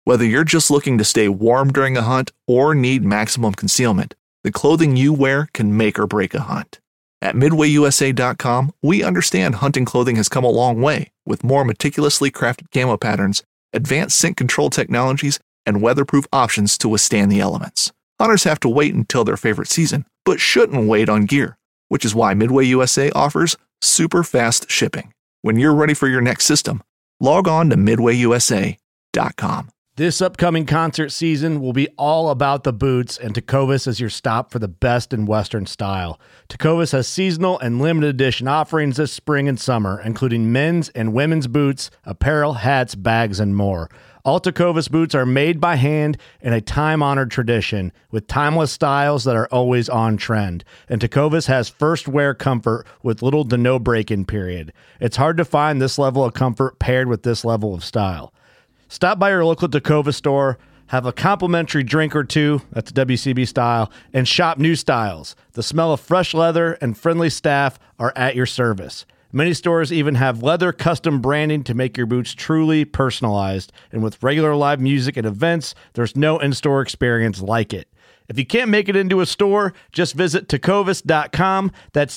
Whether you're just looking to stay warm during a hunt or need maximum concealment, the clothing you wear can make or break a hunt. At MidwayUSA.com, we understand hunting clothing has come a long way with more meticulously crafted camo patterns, advanced scent control technologies, and weatherproof options to withstand the elements. Hunters have to wait until their favorite season, but shouldn't wait on gear, which is why Midway USA offers super fast shipping. When you're ready for your next system, log on to MidwayUSA.com. This upcoming concert season will be all about the boots, and Tecovas is your stop for the best in Western style. Tecovas has seasonal and limited edition offerings this spring and summer, including men's and women's boots, apparel, hats, bags, and more. All Tecovas boots are made by hand in a time-honored tradition with timeless styles that are always on trend. And Tecovas has first wear comfort with little to no break-in period. It's hard to find this level of comfort paired with this level of style. Stop by your local Tecovas store, have a complimentary drink or two, that's WCB style, and shop new styles. The smell of fresh leather and friendly staff are at your service. Many stores even have leather custom branding to make your boots truly personalized. And with regular live music and events, there's no in-store experience like it. If you can't make it into a store, just visit Tecovas.com. That's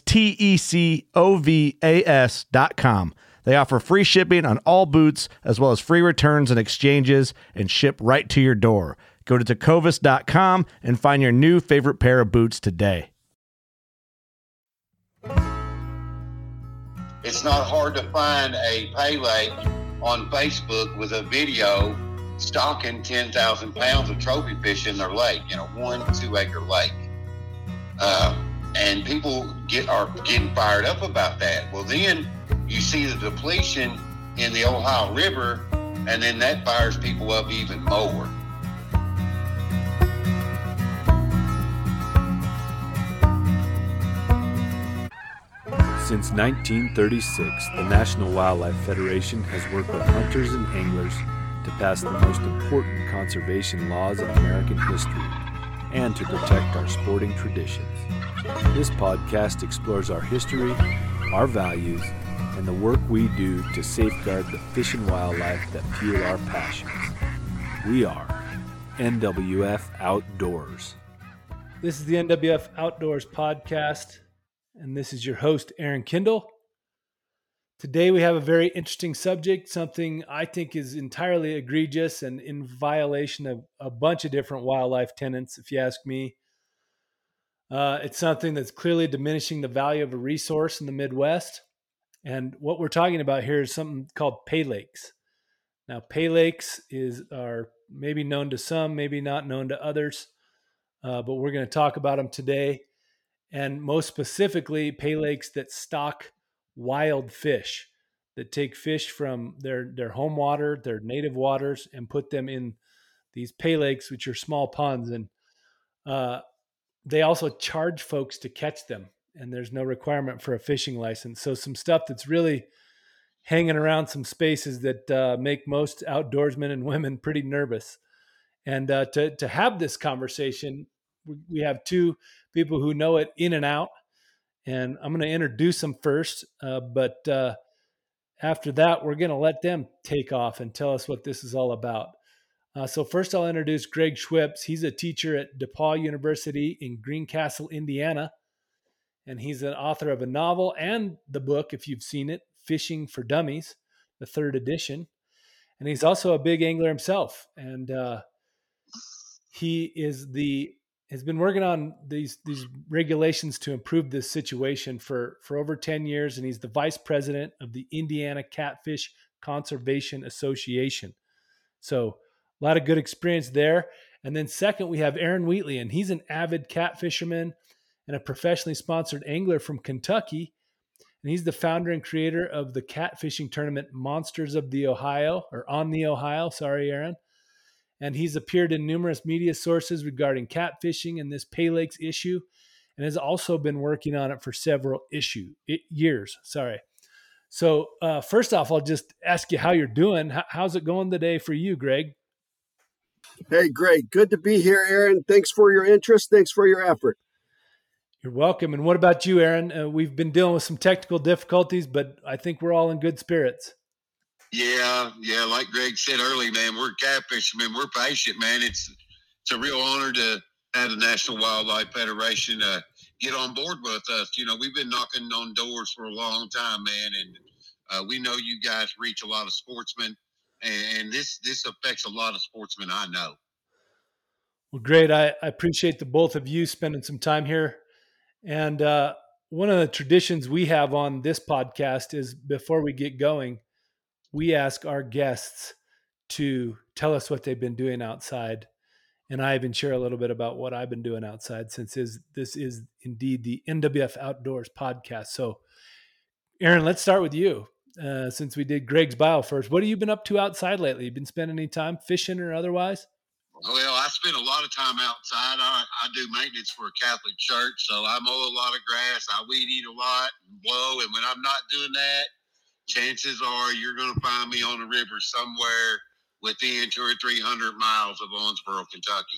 TECOVAS.com. They offer free shipping on all boots, as well as free returns and exchanges, and ship right to your door. Go to Tecovas.com and find your new favorite pair of boots today. It's not hard to find a pay lake on Facebook with a video stocking 10,000 pounds of trophy fish in their lake, in a 1-2 acre lake. And people are getting fired up about that. Well, then you see the depletion in the Ohio River, and then that fires people up even more. Since 1936, the National Wildlife Federation has worked with hunters and anglers to pass the most important conservation laws in American history and to protect our sporting traditions. This podcast explores our history, our values, and the work we do to safeguard the fish and wildlife that fuel our passions. We are NWF Outdoors. This is the NWF Outdoors podcast, and this is your host, Aaron Kindle. Today we have a very interesting subject, something I think is entirely egregious and in violation of a bunch of different wildlife tenets, if you ask me. It's something that's clearly diminishing the value of a resource in the Midwest. And what we're talking about here is something called pay lakes. Now, pay lakes are maybe known to some, maybe not known to others, but we're going to talk about them today. And most specifically, pay lakes that stock wild fish, that take fish from their home water, their native waters, and put them in these pay lakes, which are small ponds. And they also charge folks to catch them, and there's no requirement for a fishing license. So some stuff that's really hanging around some spaces that make most outdoorsmen and women pretty nervous. And to have this conversation, we have two people who know it in and out. And I'm going to introduce them first, but after that, we're going to let them take off and tell us what this is all about. So first I'll introduce Greg Schwipps. He's a teacher at DePaul University in Greencastle, Indiana. And he's an author of a novel and the book, if you've seen it, Fishing for Dummies, the 3rd edition. And he's also a big angler himself. And he has been working on these regulations to improve this situation for over 10 years. And he's the vice president of the Indiana Catfish Conservation Association. So a lot of good experience there. And then second, we have Aaron Wheatley, and he's an avid catfisherman and a professionally sponsored angler from Kentucky. And he's the founder and creator of the catfishing tournament Monsters of the Ohio, or On the Ohio. Sorry, Aaron. And he's appeared in numerous media sources regarding catfishing and this Pay Lakes issue, and has also been working on it for several years. So first off, I'll just ask you how you're doing. How's it going today for you, Greg? Hey, great. Good to be here, Aaron. Thanks for your interest. Thanks for your effort. You're welcome. And what about you, Aaron? We've been dealing with some technical difficulties, but I think we're all in good spirits. Yeah. Like Greg said earlier, man, we're catfishermen. We're patient, man. It's a real honor to have the National Wildlife Federation get on board with us. We've been knocking on doors for a long time, man, and we know you guys reach a lot of sportsmen, and this affects a lot of sportsmen I know. Well, great. I appreciate the both of you spending some time here. And one of the traditions we have on this podcast is before we get going, we ask our guests to tell us what they've been doing outside. And I even share a little bit about what I've been doing outside since this is indeed the NWF Outdoors podcast. So, Aaron, let's start with you. Since we did Greg's bio first, what have you been up to outside lately? You been spending any time fishing or otherwise? Well, I spend a lot of time outside. I do maintenance for a Catholic church, so I mow a lot of grass. I weed eat a lot and blow. And when I'm not doing that, chances are you're going to find me on the river somewhere within 200 or 300 miles of Owensboro, Kentucky.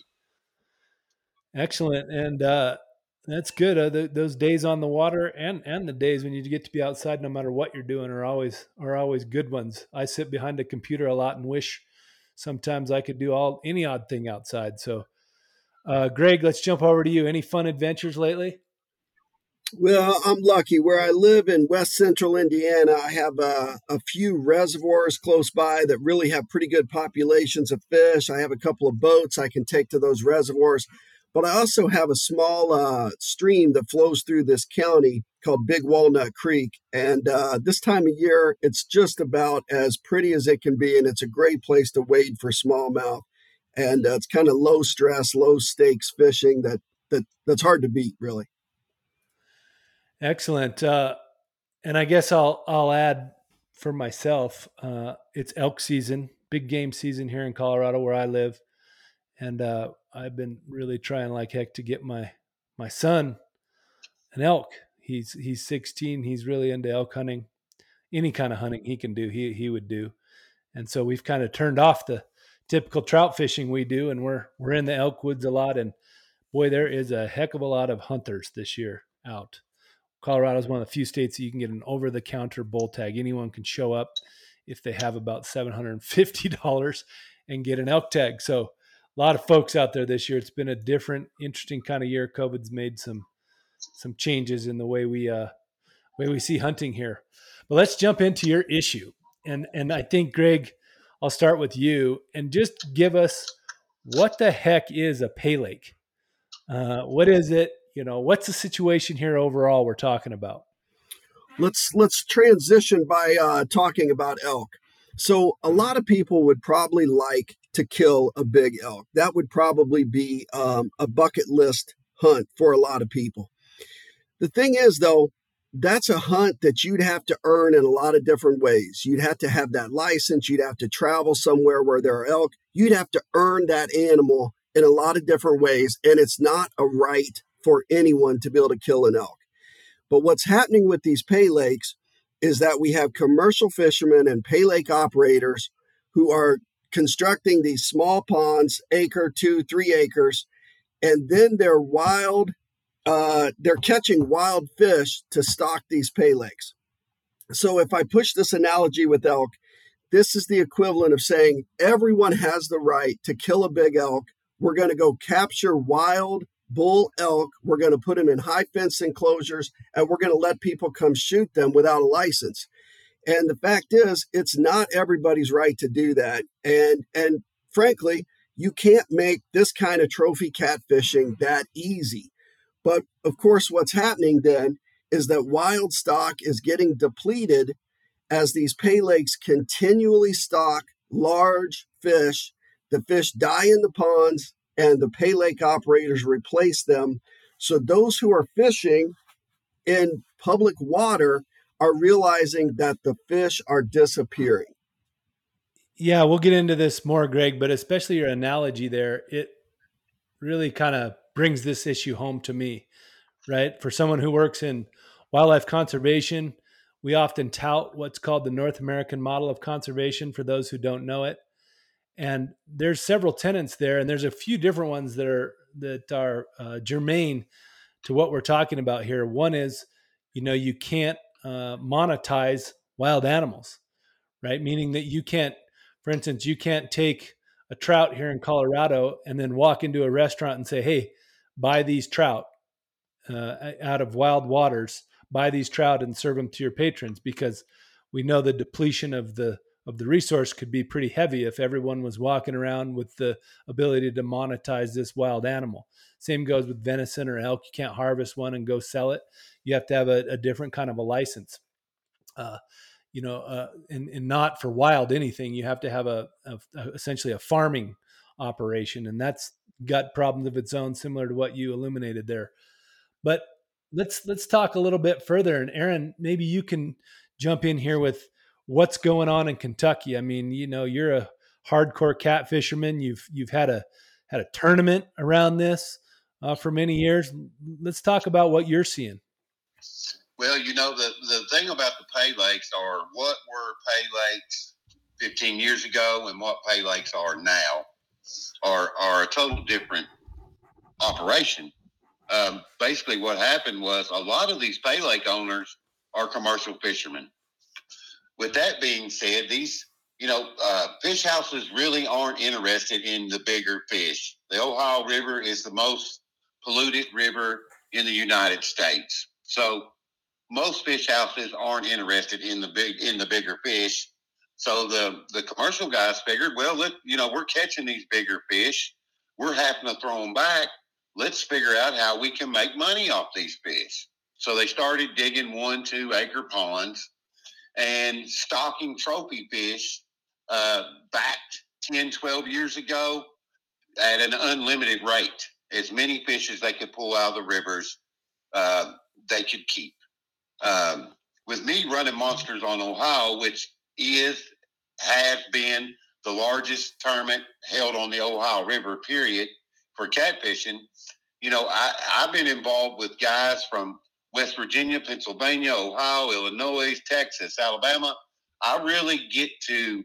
Excellent. And that's good. Those days on the water and the days when you get to be outside, no matter what you're doing, are always good ones. I sit behind a computer a lot and wish sometimes I could do any odd thing outside. So, Greg, let's jump over to you. Any fun adventures lately? Well, I'm lucky. Where I live in west central Indiana, I have a few reservoirs close by that really have pretty good populations of fish. I have a couple of boats I can take to those reservoirs. But I also have a small stream that flows through this county called Big Walnut Creek. And this time of year, it's just about as pretty as it can be. And it's a great place to wade for smallmouth. And it's kind of low stress, low stakes fishing that's hard to beat, really. Excellent. And I guess I'll add for myself, it's elk season, big game season here in Colorado where I live. And I've been really trying like heck to get my son an elk. He's 16. He's really into elk hunting. Any kind of hunting he can do, he would do. And so we've kind of turned off the typical trout fishing we do, and we're in the elk woods a lot. And boy, there is a heck of a lot of hunters this year out. Colorado is one of the few states that you can get an over-the-counter bull tag. Anyone can show up if they have about $750 and get an elk tag. So a lot of folks out there this year. It's been a different, interesting kind of year. COVID's made some changes in the way we see hunting here. But let's jump into your issue. And I think, Greg, I'll start with you and just give us what the heck is a pay lake? What is it? What's the situation here overall we're talking about? Let's transition by talking about elk. So a lot of people would probably like to kill a big elk. That would probably be a bucket list hunt for a lot of people. The thing is, though, that's a hunt that you'd have to earn in a lot of different ways. You'd have to have that license. You'd have to travel somewhere where there are elk. You'd have to earn that animal in a lot of different ways. And it's not a right for anyone to be able to kill an elk. But what's happening with these pay lakes is that we have commercial fishermen and pay lake operators who are constructing these small ponds, 1 acre, 2, 3 acres, and then they're catching wild fish to stock these pay lakes. So if I push this analogy with elk, this is the equivalent of saying everyone has the right to kill a big elk. We're going to go capture wild bull elk. We're going to put them in high fence enclosures, and we're going to let people come shoot them without a license. And the fact is, it's not everybody's right to do that. And frankly, you can't make this kind of trophy catfishing that easy. But of course, what's happening then is that wild stock is getting depleted as these pay lakes continually stock large fish. The fish die in the ponds, and the pay lake operators replace them. So those who are fishing in public water are realizing that the fish are disappearing. Yeah, we'll get into this more, Greg, but especially your analogy there, it really kind of brings this issue home to me, right? For someone who works in wildlife conservation, we often tout what's called the North American model of conservation for those who don't know it. And there's several tenets there, and there's a few different ones that are germane to what we're talking about here. One is, you can't monetize wild animals, right? Meaning that you can't, for instance, you can't take a trout here in Colorado and then walk into a restaurant and say, hey, buy these trout out of wild waters, buy these trout and serve them to your patrons, because we know the depletion of the resource could be pretty heavy if everyone was walking around with the ability to monetize this wild animal. Same goes with venison or elk. You can't harvest one and go sell it. You have to have a different kind of a license. And not for wild anything. You have to have essentially a farming operation, and that's got problems of its own, similar to what you illuminated there. But let's talk a little bit further. And Aaron, maybe you can jump in here with what's going on in Kentucky. I mean, you're a hardcore cat fisherman. You've had a tournament around this for many years. Let's talk about what you're seeing. Well, the thing about the pay lakes are what were pay lakes 15 years ago and what pay lakes are now are a total different operation. Basically, what happened was a lot of these pay lake owners are commercial fishermen. With that being said, these fish houses really aren't interested in the bigger fish. The Ohio River is the most polluted river in the United States. So most fish houses aren't interested in the bigger fish. So the commercial guys figured, well, we're catching these bigger fish. We're having to throw them back. Let's figure out how we can make money off these fish. So they started digging 1-2 acre ponds and stocking trophy fish back 10, 12 years ago at an unlimited rate. As many fish as they could pull out of the rivers, they could keep. With me running Monsters on Ohio, which has been the largest tournament held on the Ohio River, period, for catfishing, I've been involved with guys from West Virginia, Pennsylvania, Ohio, Illinois, Texas, Alabama. I really get to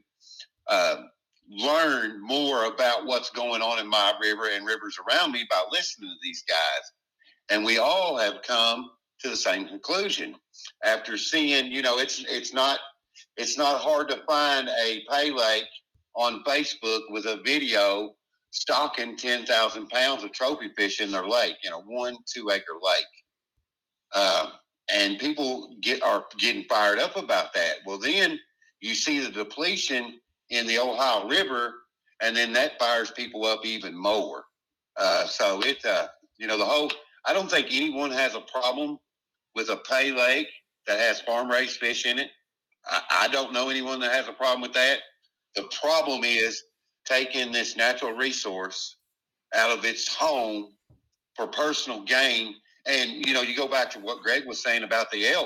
learn more about what's going on in my river and rivers around me by listening to these guys. And we all have come to the same conclusion after seeing, it's not hard to find a pay lake on Facebook with a video stocking 10,000 pounds of trophy fish in their lake, 1-2 acre lake. And people are getting fired up about that. Well, then you see the depletion in the Ohio River, and then that fires people up even more. So it's, I don't think anyone has a problem with a pay lake that has farm-raised fish in it. I don't know anyone that has a problem with that. The problem is taking this natural resource out of its home for personal gain. And, you go back to what Greg was saying about the elk.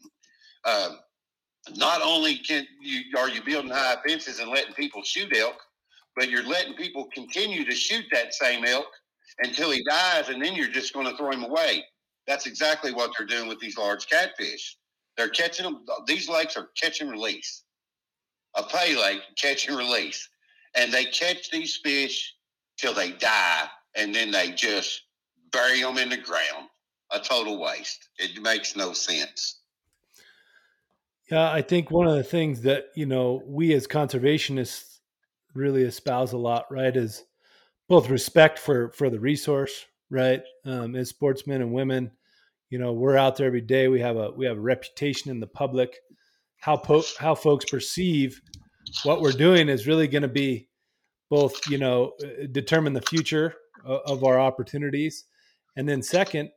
Not only are you building high fences and letting people shoot elk, but you're letting people continue to shoot that same elk until he dies, and then you're just going to throw him away. That's exactly what they're doing with these large catfish. They're catching them. These lakes are catch and release. A pay lake, catch and release. And they catch these fish till they die, and then they just bury them in the ground. A total waste. It makes no sense. Yeah, I think one of the things that, we as conservationists really espouse a lot, right, is both respect for the resource, right? As sportsmen and women, we're out there every day. We have a reputation in the public. How folks perceive what we're doing is really going to be both, determine the future of our opportunities. And then second,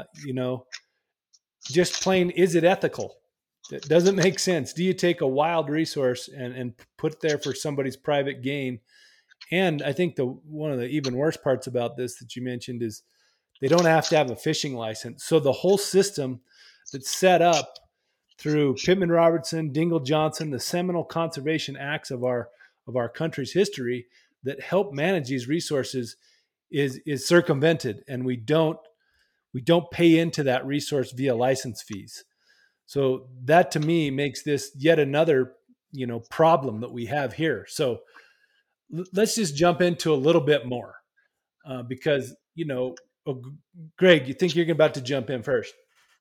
just plain, is it ethical? It doesn't make sense. Do you take a wild resource and put it there for somebody's private gain? And I think one of the even worse parts about this that you mentioned is they don't have to have a fishing license. So the whole system that's set up through Pittman Robertson, Dingell Johnson, the seminal conservation acts of our country's history that help manage these resources is circumvented, and we don't pay into that resource via license fees. So that to me makes this yet another problem that we have here. So let's just jump into a little bit more because Greg, you think you're about to jump in first?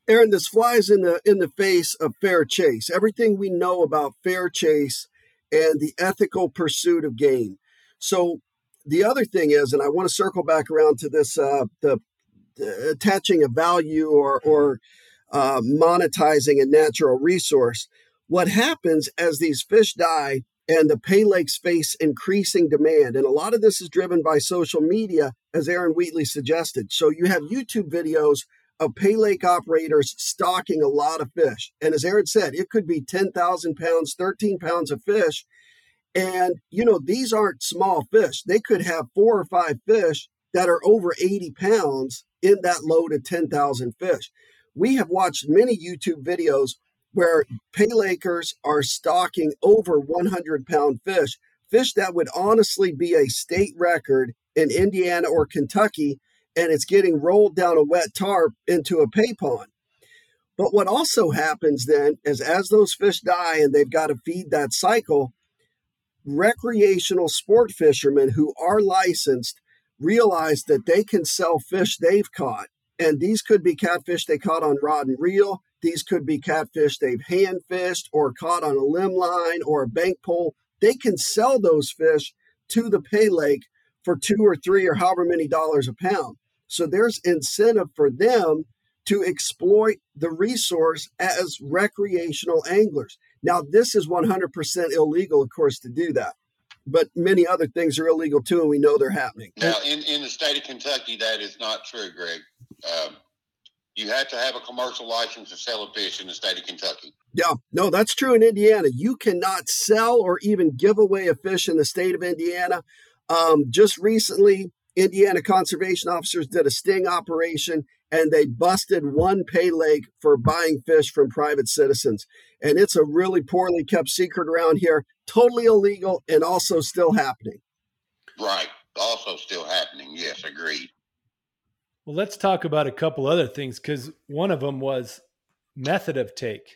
Aaron, this flies in the face of fair chase. Everything we know about fair chase and the ethical pursuit of game. So the other thing is, and I want to circle back around to this, the attaching a value or monetizing a natural resource. What happens as these fish die and the pay lakes face increasing demand, and a lot of this is driven by social media, as Aaron Wheatley suggested. So you have YouTube videos of pay lake operators stocking a lot of fish. And as Aaron said, it could be 10,000 pounds, 13 pounds of fish. And, these aren't small fish. They could have 4 or 5 fish that are over 80 pounds in that load of 10,000 fish. We have watched many YouTube videos where pay lakers are stocking over 100-pound fish that would honestly be a state record in Indiana or Kentucky, and it's getting rolled down a wet tarp into a pay pond. But what also happens then is as those fish die and they've got to feed that cycle, recreational sport fishermen who are licensed realize that they can sell fish they've caught. And these could be catfish they caught on rod and reel. These could be catfish they've hand fished or caught on a limb line or a bank pole. They can sell those fish to the pay lake for $2 or $3 or however many dollars a pound. So there's incentive for them to exploit the resource as recreational anglers. Now, this is 100% illegal, of course, to do that. But many other things are illegal too, and we know they're happening. Now, in the state of Kentucky, that is not true, Greg. You have to have a commercial license to sell a fish in the state of Kentucky. Yeah, no, that's true in Indiana. You cannot sell or even give away a fish in the state of Indiana. Just recently, Indiana conservation officers did a sting operation, and they busted one pay lake for buying fish from private citizens. And it's a really poorly kept secret around here, totally illegal and also still happening. Right. Also still happening. Yes, agreed. Well, let's talk about a couple other things, because one of them was method of take.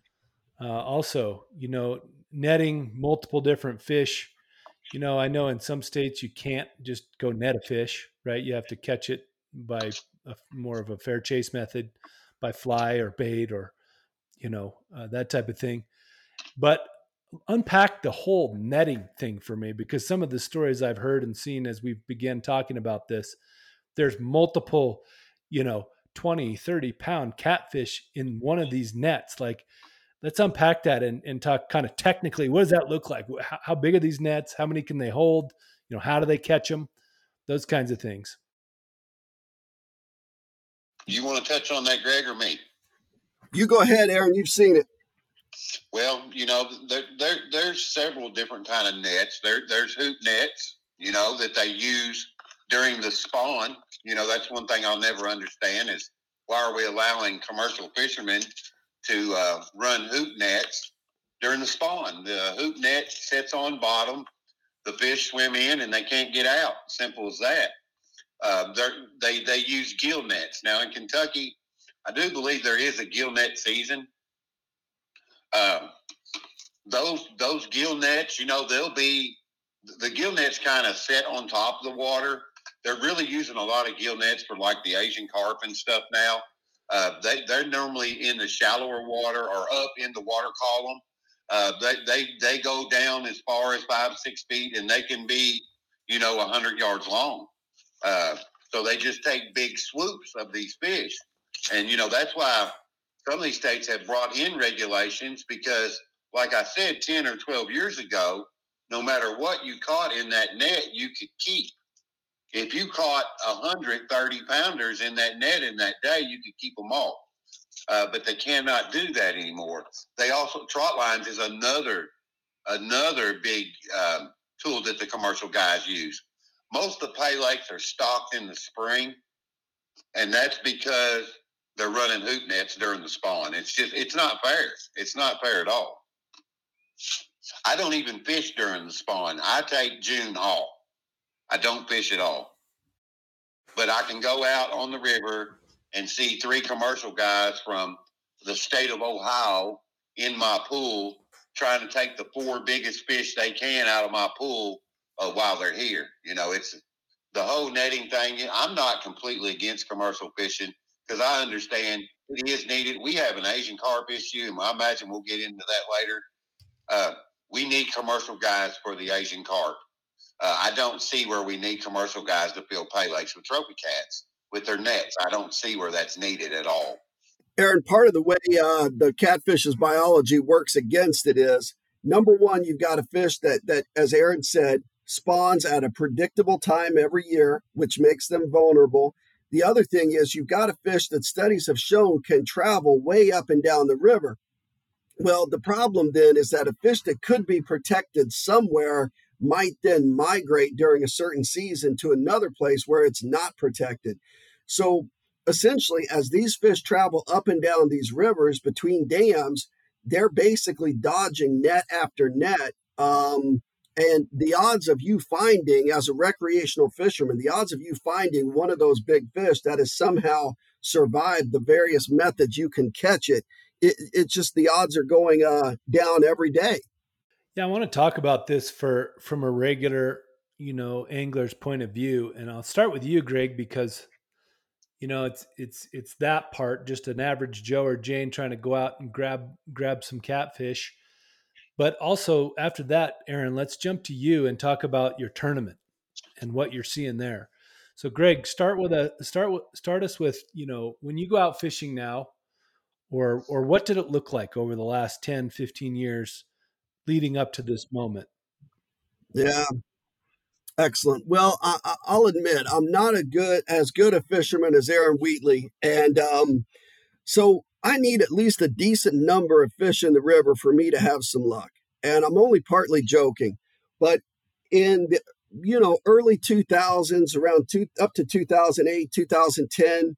Also, netting multiple different fish. I know in some states you can't just go net a fish, right? You have to catch it by more of a fair chase method, by fly or bait or, that type of thing. But unpack the whole netting thing for me, because some of the stories I've heard and seen as we began talking about this, there's multiple, 20, 30 pound catfish in one of these nets. Like, let's unpack that and talk kind of technically, what does that look like? How big are these nets? How many can they hold? How do they catch them? Those kinds of things. You want to touch on that, Greg, or me? You go ahead, Aaron. You've seen it. Well, there's several different kind of nets. There's hoop nets, that they use during the spawn. That's one thing I'll never understand is why are we allowing commercial fishermen to run hoop nets during the spawn? The hoop net sits on bottom. The fish swim in and they can't get out. Simple as that. They use gill nets. Now in Kentucky, I do believe there is a gill net season. Those gill nets, they'll be the gill nets kind of set on top of the water. They're really using a lot of gill nets for like the Asian carp and stuff now. They're normally in the shallower water or up in the water column. They go down as far as 5-6 feet, and they can be 100 yards long. So they just take big swoops of these fish, and that's why some of these states have brought in regulations, because like I said 10 or 12 years ago, no matter what you caught in that net, you could keep. If you caught 130 pounders in that net in that day, you could keep them all. But they cannot do that anymore. They also, trot lines is another big tool that the commercial guys use. Most of the pay lakes are stocked in the spring, and that's because they're running hoop nets during the spawn. It's not fair. It's not fair at all. I don't even fish during the spawn. I take June off. I don't fish at all. But I can go out on the river and see 3 commercial guys from the state of Ohio in my pool trying to take the 4 biggest fish they can out of my pool while they're here. It's the whole netting thing. I'm not completely against commercial fishing, because I understand it is needed. We have an Asian carp issue, and I imagine we'll get into that later. We need commercial guys for the Asian carp. I don't see where we need commercial guys to fill pay lakes with trophy cats with their nets. I don't see where that's needed at all. Aaron, part of the way the catfish's biology works against it is, number one, you've got a fish that, as Aaron said, spawns at a predictable time every year, which makes them vulnerable. The other thing is you've got a fish that studies have shown can travel way up and down the river. Well, the problem then is that a fish that could be protected somewhere might then migrate during a certain season to another place where it's not protected. So essentially, as these fish travel up and down these rivers between dams, they're basically dodging net after net. And the odds of you finding, as a recreational fisherman, the odds of you finding one of those big fish that has somehow survived the various methods you can catch it, it's just the odds are going down every day. Yeah, I want to talk about this from a regular, angler's point of view. And I'll start with you, Greg, because it's that part, just an average Joe or Jane trying to go out and grab some catfish. But also after that, Aaron, let's jump to you and talk about your tournament and what you're seeing there. So Greg, start us with, when you go out fishing now, or what did it look like over the last 10, 15 years leading up to this moment? Yeah. Excellent. Well, I'll admit I'm not as good a fisherman as Aaron Wheatley. And so I need at least a decent number of fish in the river for me to have some luck. And I'm only partly joking. But in the early 2000s, up to 2008, 2010,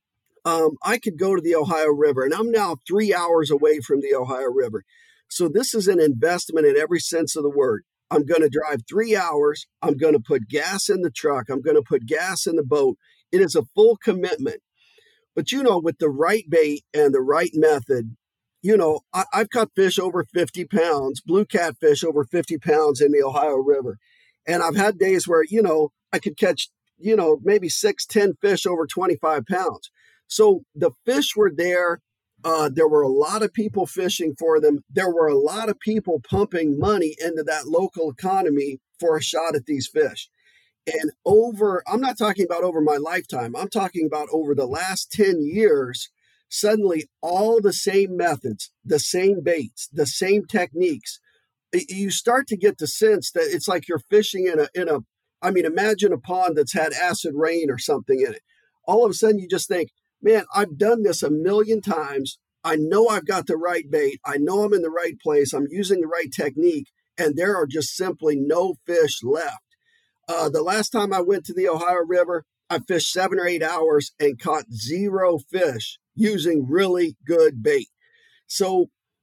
I could go to the Ohio River. And I'm now 3 hours away from the Ohio River. So this is an investment in every sense of the word. I'm going to drive 3 hours. I'm going to put gas in the truck. I'm going to put gas in the boat. It is a full commitment. But, with the right bait and the right method, I've caught fish over 50 pounds, blue catfish over 50 pounds in the Ohio River. And I've had days where, I could catch, maybe 6-10 fish over 25 pounds. So the fish were there. There were a lot of people fishing for them. There were a lot of people pumping money into that local economy for a shot at these fish. And I'm not talking about over my lifetime. I'm talking about over the last 10 years, suddenly all the same methods, the same baits, the same techniques. You start to get the sense that it's like you're fishing imagine a pond that's had acid rain or something in it. All of a sudden you just think, man, I've done this a million times. I know I've got the right bait. I know I'm in the right place. I'm using the right technique. And there are just simply no fish left. The last time I went to the Ohio River, I fished 7 or 8 hours and caught 0 fish using really good bait. So,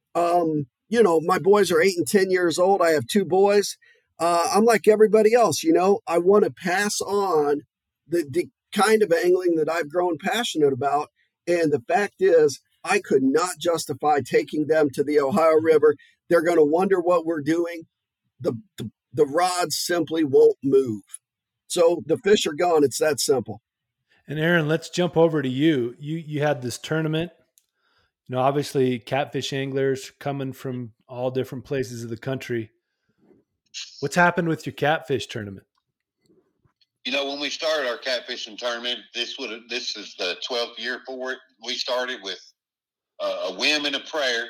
my boys are 8 and 10 years old. I have 2 boys. I'm like everybody else, I want to pass on the kind of angling that I've grown passionate about. And the fact is, I could not justify taking them to the Ohio River. They're going to wonder what we're doing. The rods simply won't move. So the fish are gone. It's that simple. And Aaron, let's jump over to you. You had this tournament. Obviously catfish anglers coming from all different places of the country. What's happened with your catfish tournament? When we started our catfishing tournament, this is the 12th year for it. We started with a whim and a prayer.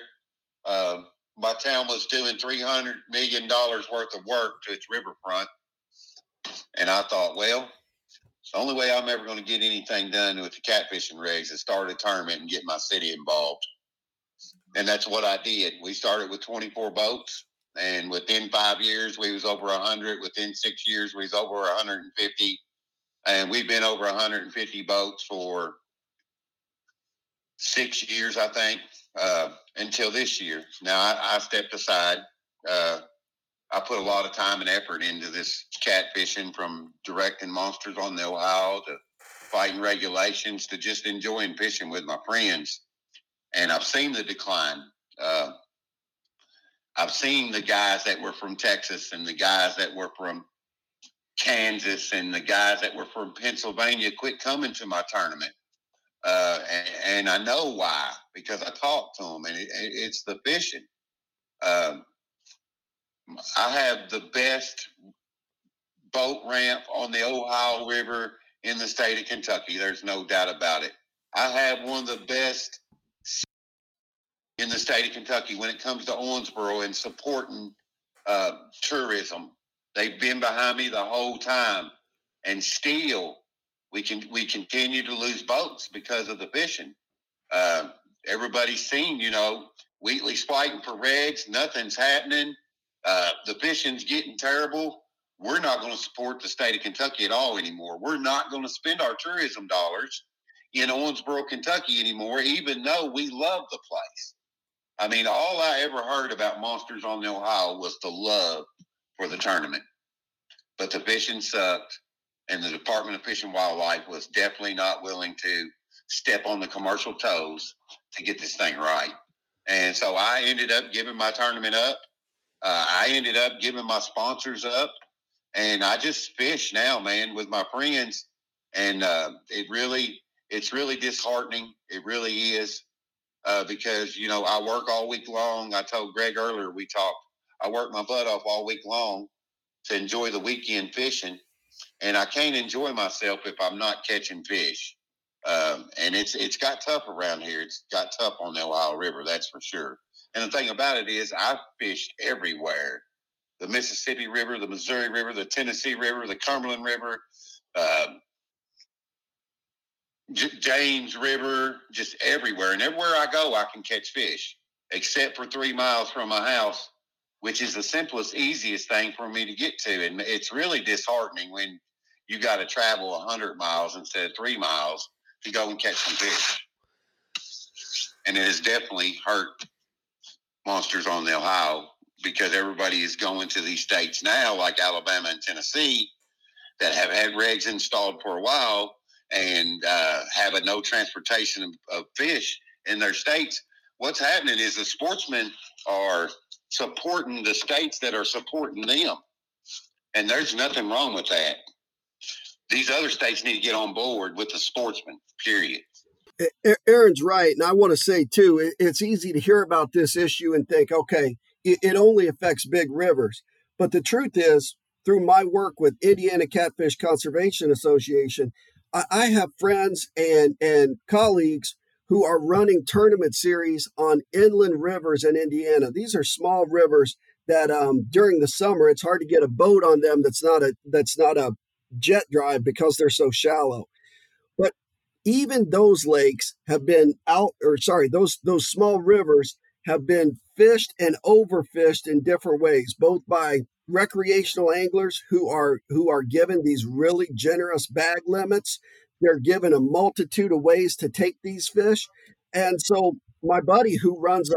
My town was doing $300 million worth of work to its riverfront. And I thought, well, it's the only way I'm ever going to get anything done with the catfishing rigs is start a tournament and get my city involved. And that's what I did. We started with 24 boats. And within 5 years, we was over 100. Within 6 years, we was over 150. And we've been over 150 boats for 6 years, I think, until this year. Now, I stepped aside. I put a lot of time and effort into this catfishing, from directing monsters on the Ohio to fighting regulations to just enjoying fishing with my friends. And I've seen the decline. I've seen the guys that were from Texas and the guys that were from Kansas and the guys that were from Pennsylvania quit coming to my tournament. And I know why, because I talked to them, and it's the fishing. I have the best boat ramp on the Ohio River in the state of Kentucky. There's no doubt about it. I have one of the best in the state of Kentucky when it comes to Owensboro and supporting tourism. They've been behind me the whole time, and still we continue to lose boats because of the fishing. Everybody's seen, Wheatley's fighting for regs. Nothing's happening. The fishing's getting terrible. We're not going to support the state of Kentucky at all anymore. We're not going to spend our tourism dollars in Owensboro, Kentucky anymore, even though we love the place. I mean, all I ever heard about Monsters on the Ohio was the love for the tournament. But the fishing sucked, and the Department of Fish and Wildlife was definitely not willing to step on the commercial toes to get this thing right. And so I ended up giving my tournament up. I ended up giving my sponsors up. And I just fish now, man, with my friends. And it's really disheartening. It really is. Because, I work all week long. I told Greg earlier, I work my butt off all week long to enjoy the weekend fishing. And I can't enjoy myself if I'm not catching fish. And it's got tough around here. It's got tough on the Ohio River, that's for sure. And the thing about it is I've fished everywhere. The Mississippi River, the Missouri River, the Tennessee River, the Cumberland River, James River, just everywhere. And everywhere I go, I can catch fish, except for 3 miles from my house, which is the simplest, easiest thing for me to get to. And it's really disheartening when you got to travel 100 miles instead of 3 miles to go and catch some fish. And it has definitely hurt Monsters on the Ohio, because everybody is going to these states now, like Alabama and Tennessee, that have had regs installed for a while and have a no transportation of fish in their states. What's happening is the sportsmen are supporting the states that are supporting them. And there's nothing wrong with that. These other states need to get on board with the sportsmen, period. Aaron's right. And I want to say, too, it's easy to hear about this issue and think, okay, it only affects big rivers. But the truth is, through my work with Indiana Catfish Conservation Association, I have friends and colleagues who are running tournament series on inland rivers in Indiana. These are small rivers that during the summer, it's hard to get a boat on them that's not a jet drive because they're so shallow. But even those lakes have been those small rivers have been fished and overfished in different ways, both by recreational anglers who are given these really generous bag limits. They're given a multitude of ways to take these fish. And so my buddy who runs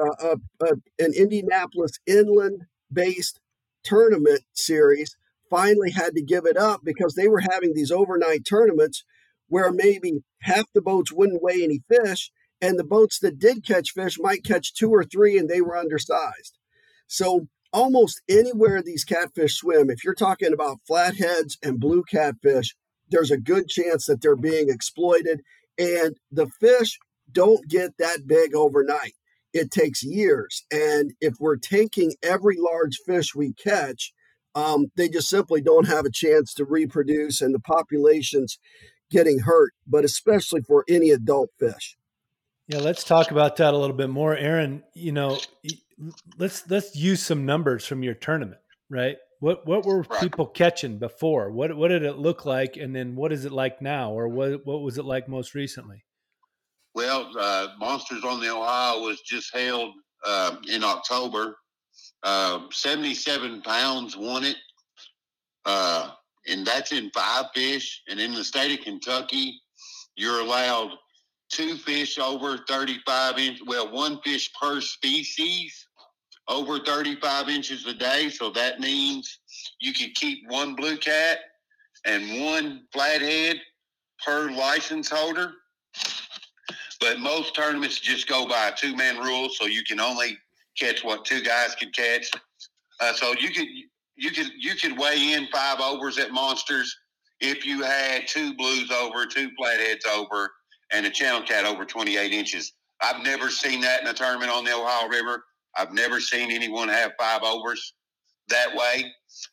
an Indianapolis inland-based tournament series finally had to give it up because they were having these overnight tournaments where maybe half the boats wouldn't weigh any fish, and the boats that did catch fish might catch 2 or 3, and they were undersized. So almost anywhere these catfish swim, if you're talking about flatheads and blue catfish, there's a good chance that they're being exploited, and the fish don't get that big overnight. It takes years, and if we're taking every large fish we catch, they just simply don't have a chance to reproduce, and the population's getting hurt, but especially for any adult fish. Yeah, let's talk about that a little bit more, Aaron. Let's use some numbers from your tournament, right? What were people catching before? What did it look like, and then what is it like now, or what was it like most recently? Well, Monsters on the Ohio was just held in October. 77 pounds won it. And that's in 5 fish. And in the state of Kentucky, you're allowed 2 fish over 35 inches. Well, 1 fish per species over 35 inches a day. So that means you can keep 1 blue cat and 1 flathead per license holder. But most tournaments just go by a 2-man rule. So you can only catch what 2 guys can catch. So you could weigh in 5 overs at Monsters if you had 2 blues over, 2 flatheads over, and a channel cat over 28 inches. I've never seen that in a tournament on the Ohio River. I've never seen anyone have 5 overs that way.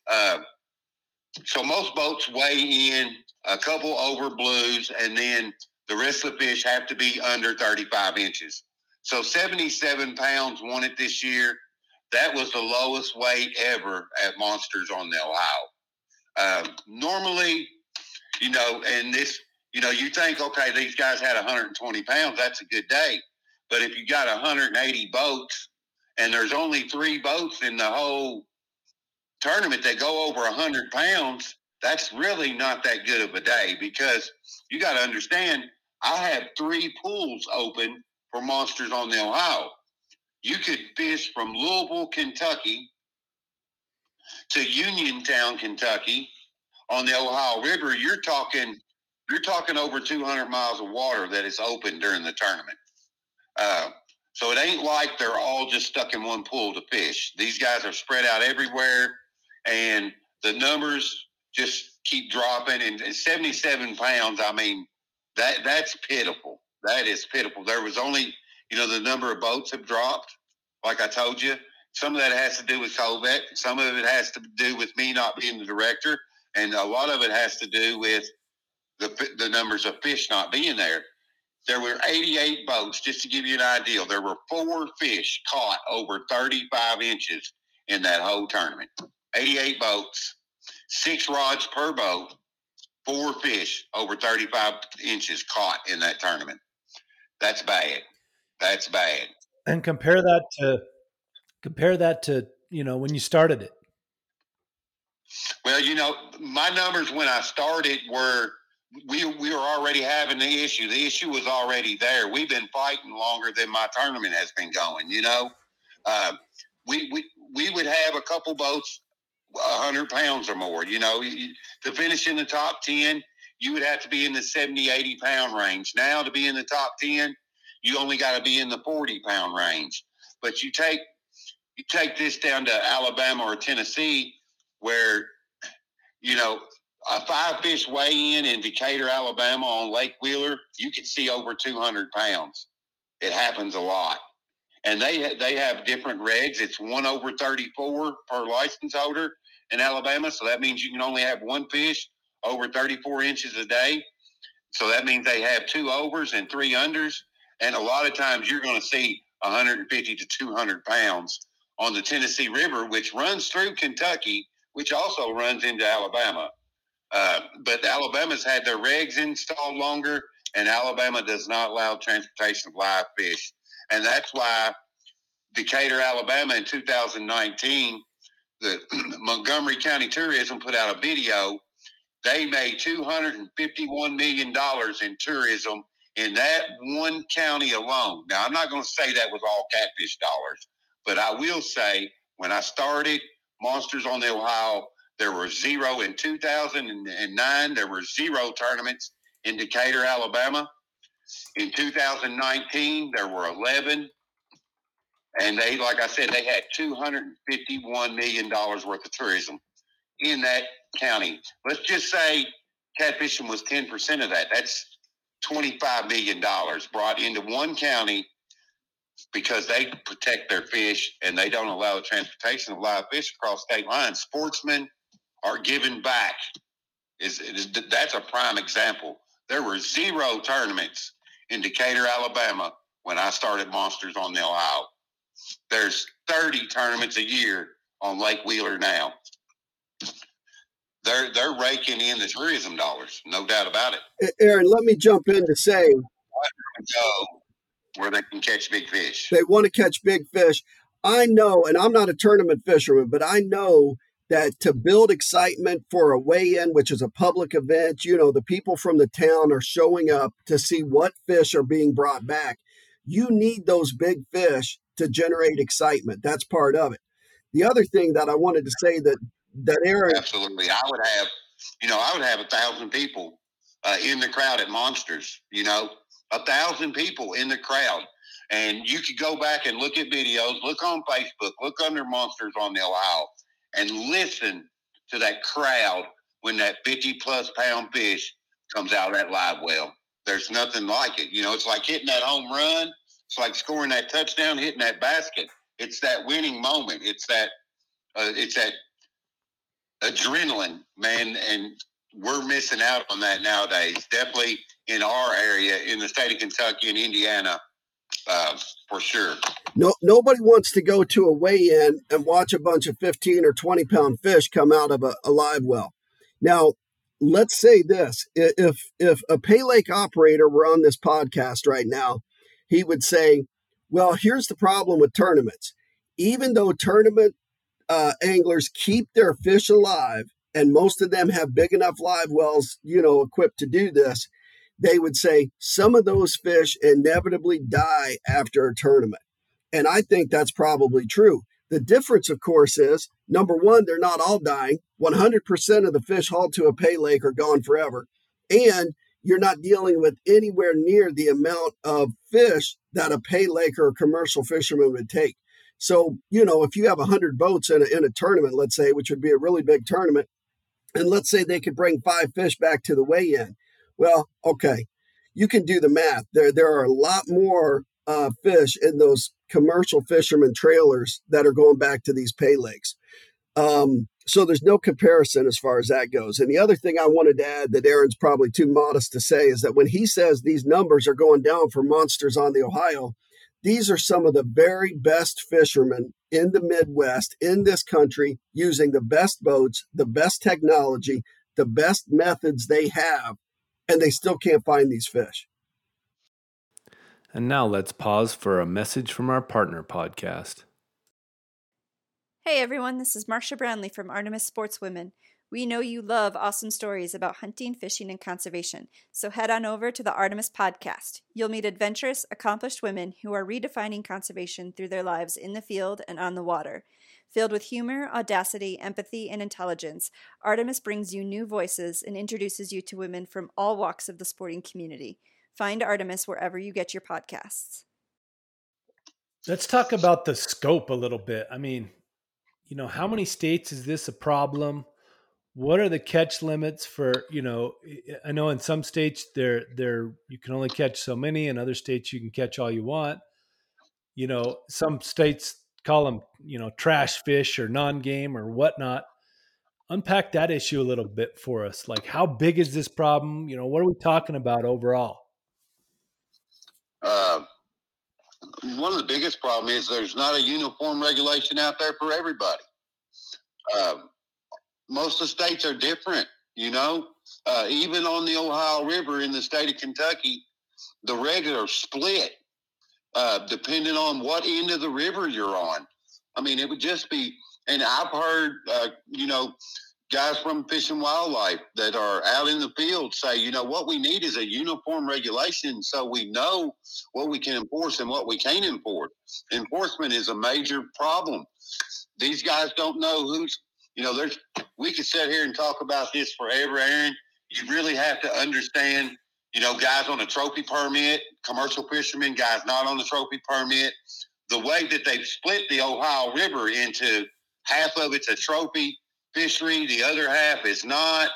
So most boats weigh in a couple over blues, and then the rest of the fish have to be under 35 inches. So 77 pounds won it this year. That was the lowest weight ever at Monsters on the Ohio. Normally, and this, you think, okay, these guys had 120 pounds. That's a good day. But if you got 180 boats and there's only 3 boats in the whole tournament that go over 100 pounds, that's really not that good of a day, because you got to understand, I have 3 pools open for Monsters on the Ohio. You could fish from Louisville, Kentucky to Uniontown, Kentucky on the Ohio River. You're talking over 200 miles of water that is open during the tournament. So it ain't like they're all just stuck in one pool to fish. These guys are spread out everywhere, and the numbers just keep dropping. And 77 pounds, I mean, that's pitiful. That is pitiful. There was only, the number of boats have dropped, like I told you. Some of that has to do with COVID. Some of it has to do with me not being the director. And a lot of it has to do with the numbers of fish not being there. There were 88 boats, just to give you an idea. There were 4 fish caught over 35 inches in that whole tournament. 88 boats, 6 rods per boat, 4 fish over 35 inches caught in that tournament. That's bad. That's bad. And compare that to when you started it. Well, my numbers when I started were, we were already having the issue. The issue was already there. We've been fighting longer than my tournament has been going. We would have a couple boats 100 pounds or more. To finish in the top 10, you would have to be in the 70, 80 pound range. Now, to be in the top 10, you only got to be in the 40 pound range. But you take this down to Alabama or Tennessee, where a 5 fish weigh in Decatur, Alabama on Lake Wheeler, you can see over 200 pounds. It happens a lot. And they have different regs. It's 1 over 34 per license holder in Alabama. So that means you can only have 1 fish over 34 inches a day. So that means they have 2 overs and 3 unders. And a lot of times you're going to see 150 to 200 pounds on the Tennessee River, which runs through Kentucky, which also runs into Alabama. But Alabama's had their regs installed longer, and Alabama does not allow transportation of live fish. And that's why Decatur, Alabama in 2019, the Montgomery County Tourism put out a video. They made $251 million in tourism in that one county alone. Now, I'm not going to say that was all catfish dollars, but I will say when I started Monsters on the Ohio, there were 0 in 2009. There were 0 tournaments in Decatur, Alabama. In 2019, there were 11. And they, like I said, they had $251 million worth of tourism in that county. Let's just say catfishing was 10% of that. That's $25 million brought into one county because they protect their fish and they don't allow the transportation of live fish across state lines. Sportsmen are giving back. That's a prime example. There were 0 tournaments in Decatur, Alabama when I started Monsters on the Ohio. There's 30 tournaments a year on Lake Wheeler now. They're raking in the tourism dollars, no doubt about it. Aaron, let me jump in to say, where they can catch big fish. They want to catch big fish. I know, and I'm not a tournament fisherman, but I know that to build excitement for a weigh-in, which is a public event, the people from the town are showing up to see what fish are being brought back. You need those big fish to generate excitement. That's part of it. The other thing that I wanted to say that Aaron... Absolutely. I would have 1,000 people in the crowd at Monsters, 1,000 people in the crowd. And you could go back and look at videos, look on Facebook, look under Monsters on the Ohio, and listen to that crowd when that 50-plus pound fish comes out of that live well. there's nothing like it. It's like hitting that home run. It's like scoring that touchdown, hitting that basket. It's that winning moment. It's that adrenaline, man, and we're missing out on that nowadays. Definitely in our area, in the state of Kentucky and Indiana, for sure. Nobody wants to go to a weigh-in and watch a bunch of 15 or 20-pound fish come out of a live well. Now, let's say this. If a Pay Lake operator were on this podcast right now, he would say, well, here's the problem with tournaments. Even though tournament anglers keep their fish alive, and most of them have big enough live wells, equipped to do this, they would say some of those fish inevitably die after a tournament. And I think that's probably true. The difference, of course, is, number one, they're not all dying. 100% of the fish hauled to a Pay Lake are gone forever. And you're not dealing with anywhere near the amount of fish that a Pay Lake or a commercial fisherman would take. So, if you have 100 boats in a tournament, let's say, which would be a really big tournament, and let's say they could bring 5 fish back to the weigh-in. Well, okay, you can do the math. There are a lot more fish in those commercial fisherman trailers that are going back to these Pay Lakes. So there's no comparison as far as that goes. And the other thing I wanted to add that Aaron's probably too modest to say is that when he says these numbers are going down for monsters on the Ohio, these are some of the very best fishermen in the Midwest, in this country, using the best boats, the best technology, the best methods they have, and they still can't find these fish. And now let's pause for a message from our partner podcast. Hey everyone, this is Marsha Brownlee from Artemis Sportswomen. We know you love awesome stories about hunting, fishing, and conservation, so head on over to the Artemis podcast. You'll meet adventurous, accomplished women who are redefining conservation through their lives in the field and on the water. Filled with humor, audacity, empathy, and intelligence, Artemis brings you new voices and introduces you to women from all walks of the sporting community. Find Artemis wherever you get your podcasts. Let's talk about the scope a little bit. I mean, how many states is this a problem? What are the catch limits for, I know in some states there you can only catch so many, in other states you can catch all you want. Some states call them, trash fish or non-game or whatnot. Unpack that issue a little bit for us. Like, how big is this problem? What are we talking about overall? One of the biggest problems is there's not a uniform regulation out there for everybody. Most of the states are different, even on the Ohio River in the state of Kentucky, the regs are split depending on what end of the river you're on. I mean, it would just be, and I've heard, guys from Fish and Wildlife that are out in the field say, what we need is a uniform regulation so we know what we can enforce and what we can't enforce. Enforcement is a major problem. These guys don't know who's, we could sit here and talk about this forever, Aaron. You really have to understand, guys on a trophy permit, commercial fishermen, guys not on the trophy permit, the way that they've split the Ohio River into half of it's a trophy fishery, the other half is not.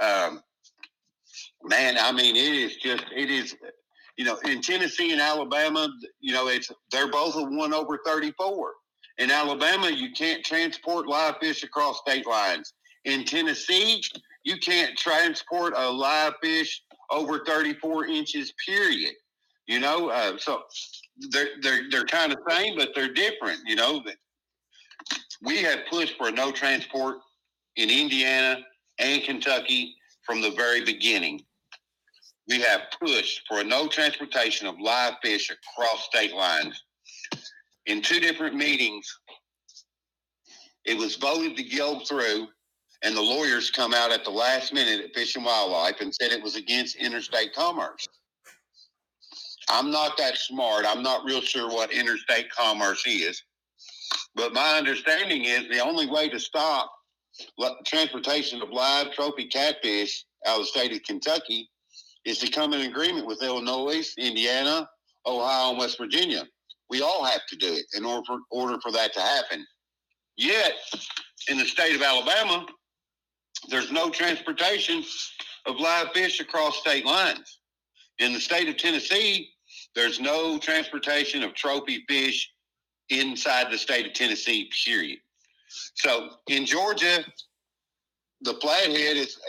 Man, I mean, it is, in Tennessee and Alabama, they're both a 1/34. In Alabama, you can't transport live fish across state lines. In Tennessee, you can't transport a live fish over 34 inches, period. So they're kind of same, but they're different. We have pushed for no transport in Indiana and Kentucky from the very beginning. We have pushed for no transportation of live fish across state lines. In 2 different meetings, it was voted to go through, and the lawyers come out at the last minute at Fish and Wildlife and said it was against interstate commerce. I'm not that smart. I'm not real sure what interstate commerce is. But my understanding is the only way to stop transportation of live trophy catfish out of the state of Kentucky is to come in agreement with Illinois, Indiana, Ohio, and West Virginia. We all have to do it in order for that to happen. Yet, in the state of Alabama, there's no transportation of live fish across state lines. In the state of Tennessee, there's no transportation of trophy fish inside the state of Tennessee, period. So in Georgia, the flathead is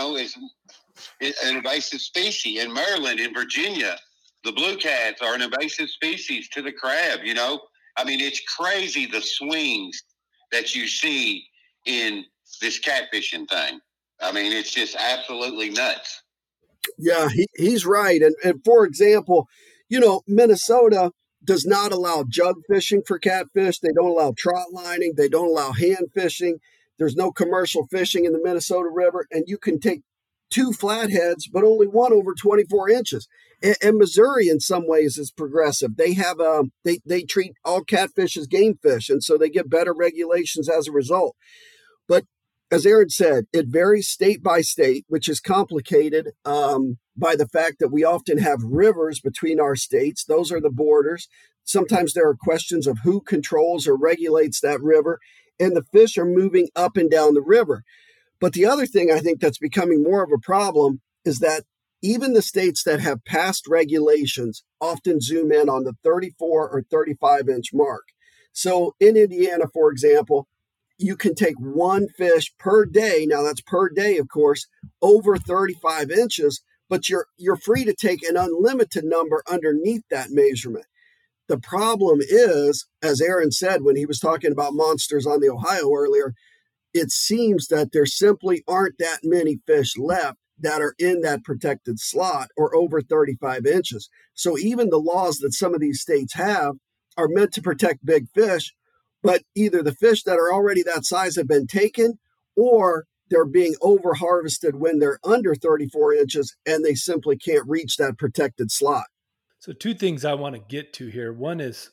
an invasive species. In Maryland, in Virginia, the blue cats are an invasive species to the crab, I mean, it's crazy the swings that you see in this catfishing thing. I mean, it's just absolutely nuts. Yeah, he's right. And for example, Minnesota does not allow jug fishing for catfish. They don't allow trot lining. They don't allow hand fishing. There's no commercial fishing in the Minnesota River. And you can take 2 flatheads, but only one over 24 inches. And Missouri, in some ways, is progressive. They have they treat all catfish as game fish, and so they get better regulations as a result. But as Aaron said, it varies state by state, which is complicated by the fact that we often have rivers between our states. Those are the borders. Sometimes there are questions of who controls or regulates that river, and the fish are moving up and down the river. But the other thing I think that's becoming more of a problem is that even the states that have passed regulations often zoom in on the 34 or 35-inch mark. So in Indiana, for example, you can take 1 fish per day. Now that's per day, of course, over 35 inches, but you're free to take an unlimited number underneath that measurement. The problem is, as Aaron said when he was talking about monsters on the Ohio earlier, it seems that there simply aren't that many fish left that are in that protected slot or over 35 inches. So even the laws that some of these states have are meant to protect big fish, but either the fish that are already that size have been taken, or they're being over harvested when they're under 34 inches and they simply can't reach that protected slot. So 2 things I want to get to here. One is,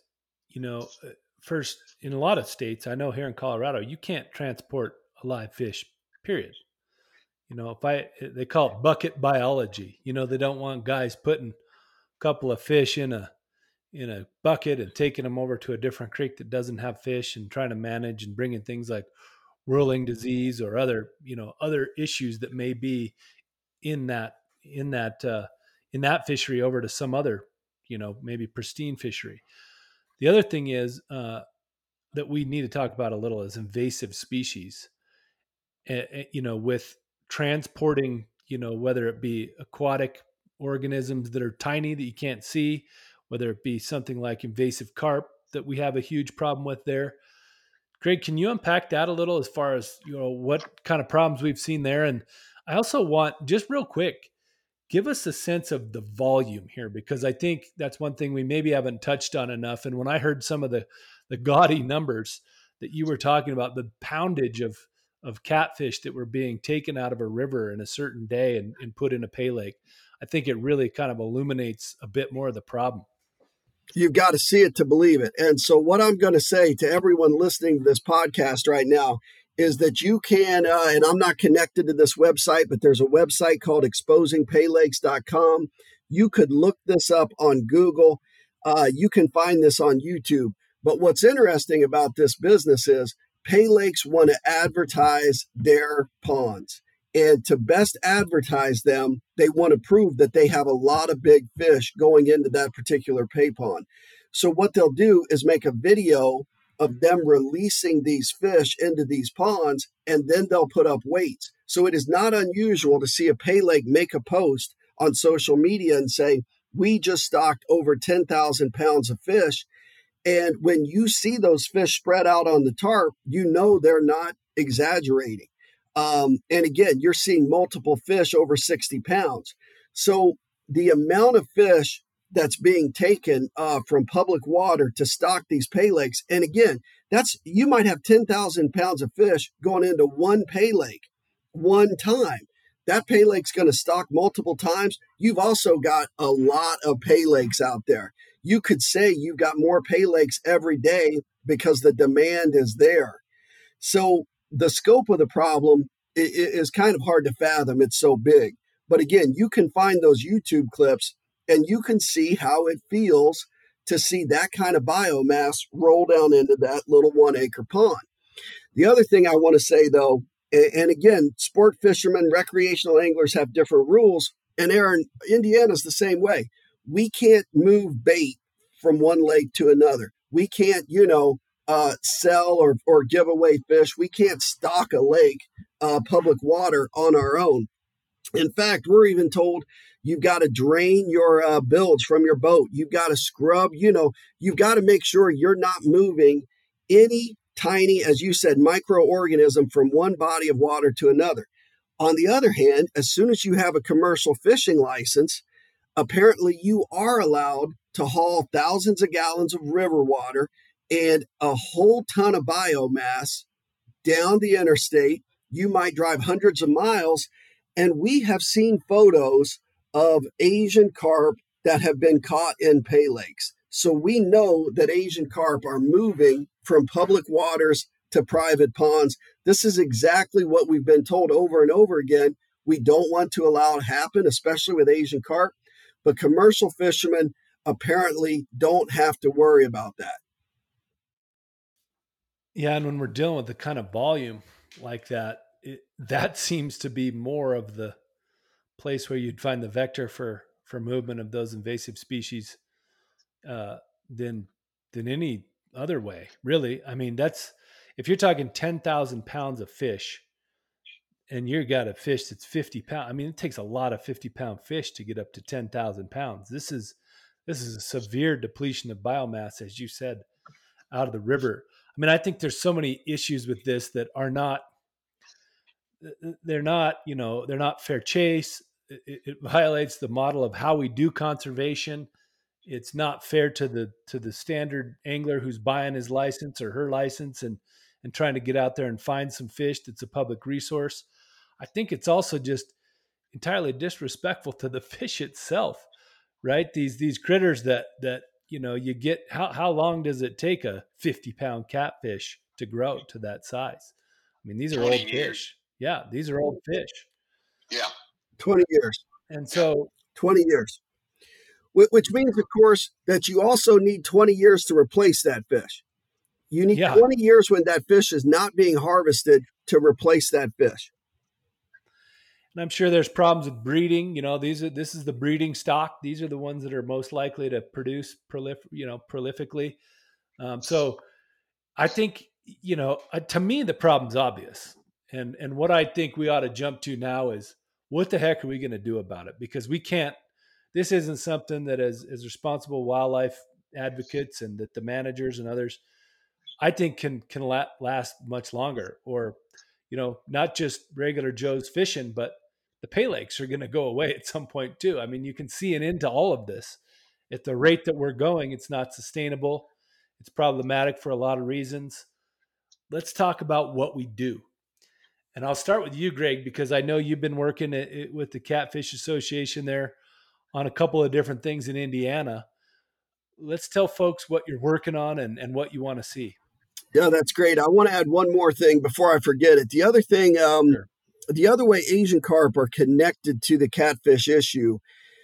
first, in a lot of states, I know here in Colorado, you can't transport a live fish, period. They call it bucket biology. They don't want guys putting a couple of fish in a bucket and taking them over to a different creek that doesn't have fish and trying to manage and bringing things like whirling disease or other issues that may be in that fishery over to some other, maybe pristine fishery. The other thing is that we need to talk about a little is invasive species, with transporting, whether it be aquatic organisms that are tiny that you can't see, whether it be something like invasive carp that we have a huge problem with there. Greg, can you unpack that a little as far as, what kind of problems we've seen there? And I also want, just real quick, give us a sense of the volume here, because I think that's one thing we maybe haven't touched on enough. And when I heard some of the gaudy numbers that you were talking about, the poundage of catfish that were being taken out of a river in a certain day and put in a pay lake, I think it really kind of illuminates a bit more of the problem. You've got to see it to believe it. And so what I'm going to say to everyone listening to this podcast right now is that you can, and I'm not connected to this website, but there's a website called exposingpaylakes.com. You could look this up on Google. You can find this on YouTube. But what's interesting about this business is pay lakes want to advertise their ponds. And to best advertise them, they want to prove that they have a lot of big fish going into that particular pay pond. So what they'll do is make a video of them releasing these fish into these ponds, and then they'll put up weights. So it is not unusual to see a pay lake make a post on social media and say, we just stocked over 10,000 pounds of fish. And when you see those fish spread out on the tarp, they're not exaggerating. And again, you're seeing multiple fish over 60 pounds. So the amount of fish that's being taken from public water to stock these pay lakes, and again, you might have 10,000 pounds of fish going into one pay lake one time. That pay lake's going to stock multiple times. You've also got a lot of pay lakes out there. You could say you've got more pay lakes every day because the demand is there. So the scope of the problem is kind of hard to fathom. It's so big. But again, you can find those YouTube clips and you can see how it feels to see that kind of biomass roll down into that little 1 acre pond. The other thing I want to say, though, and again, sport fishermen, recreational anglers have different rules, And Aaron, Indiana's the same way. We can't move bait from one lake to another. We can't, sell or give away fish. We can't stock a lake, public water on our own. In fact, we're even told you've got to drain your bilge from your boat. You've got to scrub, you've got to make sure you're not moving any tiny, as you said, microorganism from one body of water to another. On the other hand, as soon as you have a commercial fishing license, apparently you are allowed to haul thousands of gallons of river water and a whole ton of biomass down the interstate. You might drive hundreds of miles. And we have seen photos of Asian carp that have been caught in pay lakes. So we know that Asian carp are moving from public waters to private ponds. This is exactly what we've been told over and over again. We don't want to allow it to happen, especially with Asian carp. But commercial fishermen apparently don't have to worry about that. Yeah, and when we're dealing with the kind of volume like that, that seems to be more of the place where you'd find the vector for movement of those invasive species than any other way, really. I mean, that's if you're talking 10,000 pounds of fish and you got a fish that's 50 pounds. I mean, it takes a lot of 50-pound fish to get up to 10,000 pounds. This is a severe depletion of biomass, as you said, out of the river. I mean, I think there's so many issues with this that are not. They're not fair chase. It violates the model of how we do conservation. It's not fair to the standard angler who's buying his license or her license and trying to get out there and find some fish that's a public resource. I think it's also just entirely disrespectful to the fish itself, right? These critters that you get. How long does it take a 50-pound catfish to grow to that size? I mean, these are old fish. Yeah, these are old fish. Yeah. 20 years. And so 20 years, which means, of course, that you also need 20 years to replace that fish. You need 20 years when that fish is not being harvested to replace that fish. And I'm sure there's problems with breeding. This is the breeding stock. These are the ones that are most likely to produce prolifically. So I think, to me, the problem's obvious. And what I think we ought to jump to now is what the heck are we going to do about it? Because we can't, this isn't something that as responsible wildlife advocates and that the managers and others, I think can last much longer, or, not just regular Joe's fishing, but the pay lakes are going to go away at some point too. I mean, you can see an end to all of this. At the rate that we're going, it's not sustainable. It's problematic for a lot of reasons. Let's talk about what we do. And I'll start with you, Greg, because I know you've been working with the Catfish Association there on a couple of different things in Indiana. Let's tell folks what you're working on and what you want to see. Yeah, that's great. I want to add one more thing before I forget it. The other thing, Sure. The other way Asian carp are connected to the catfish issue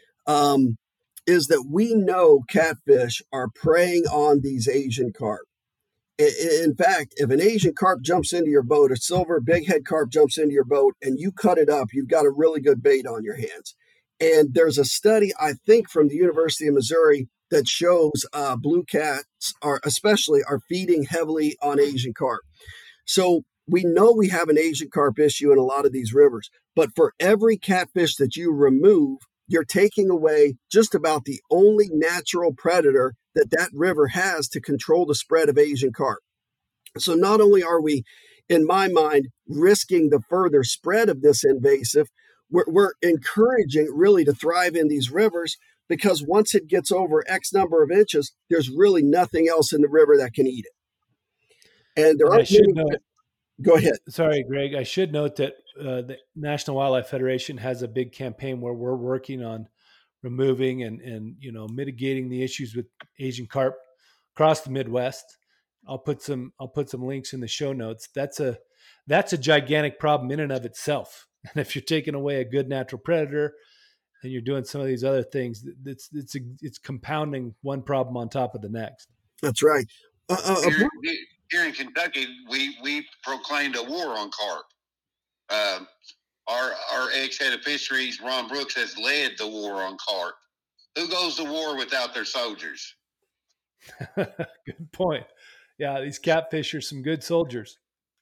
is that we know catfish are preying on these Asian carp. In fact, if an Asian carp jumps into your boat, a silver big head carp jumps into your boat and you cut it up, you've got a really good bait on your hands. And there's a study, I think, from the University of Missouri that shows blue cats are feeding heavily on Asian carp. So we know we have an Asian carp issue in a lot of these rivers, but for every catfish that you remove, you're taking away just about the only natural predator that river has to control the spread of Asian carp. So not only are we, in my mind, risking the further spread of this invasive, we're encouraging really to thrive in these rivers, because once it gets over X number of inches, there's really nothing else in the river that can eat it. And there are Go ahead. Sorry, Greg. I should note that the National Wildlife Federation has a big campaign where we're working on removing and mitigating the issues with Asian carp across the Midwest. I'll put some links in the show notes. That's a gigantic problem in and of itself. And if you're taking away a good natural predator and you're doing some of these other things, it's compounding one problem on top of the next. That's right. Here in Kentucky, we proclaimed a war on carp. our ex-head of fisheries, Ron Brooks, has led the war on carp. Who goes to war without their soldiers? Good point. Yeah, these catfish are some good soldiers.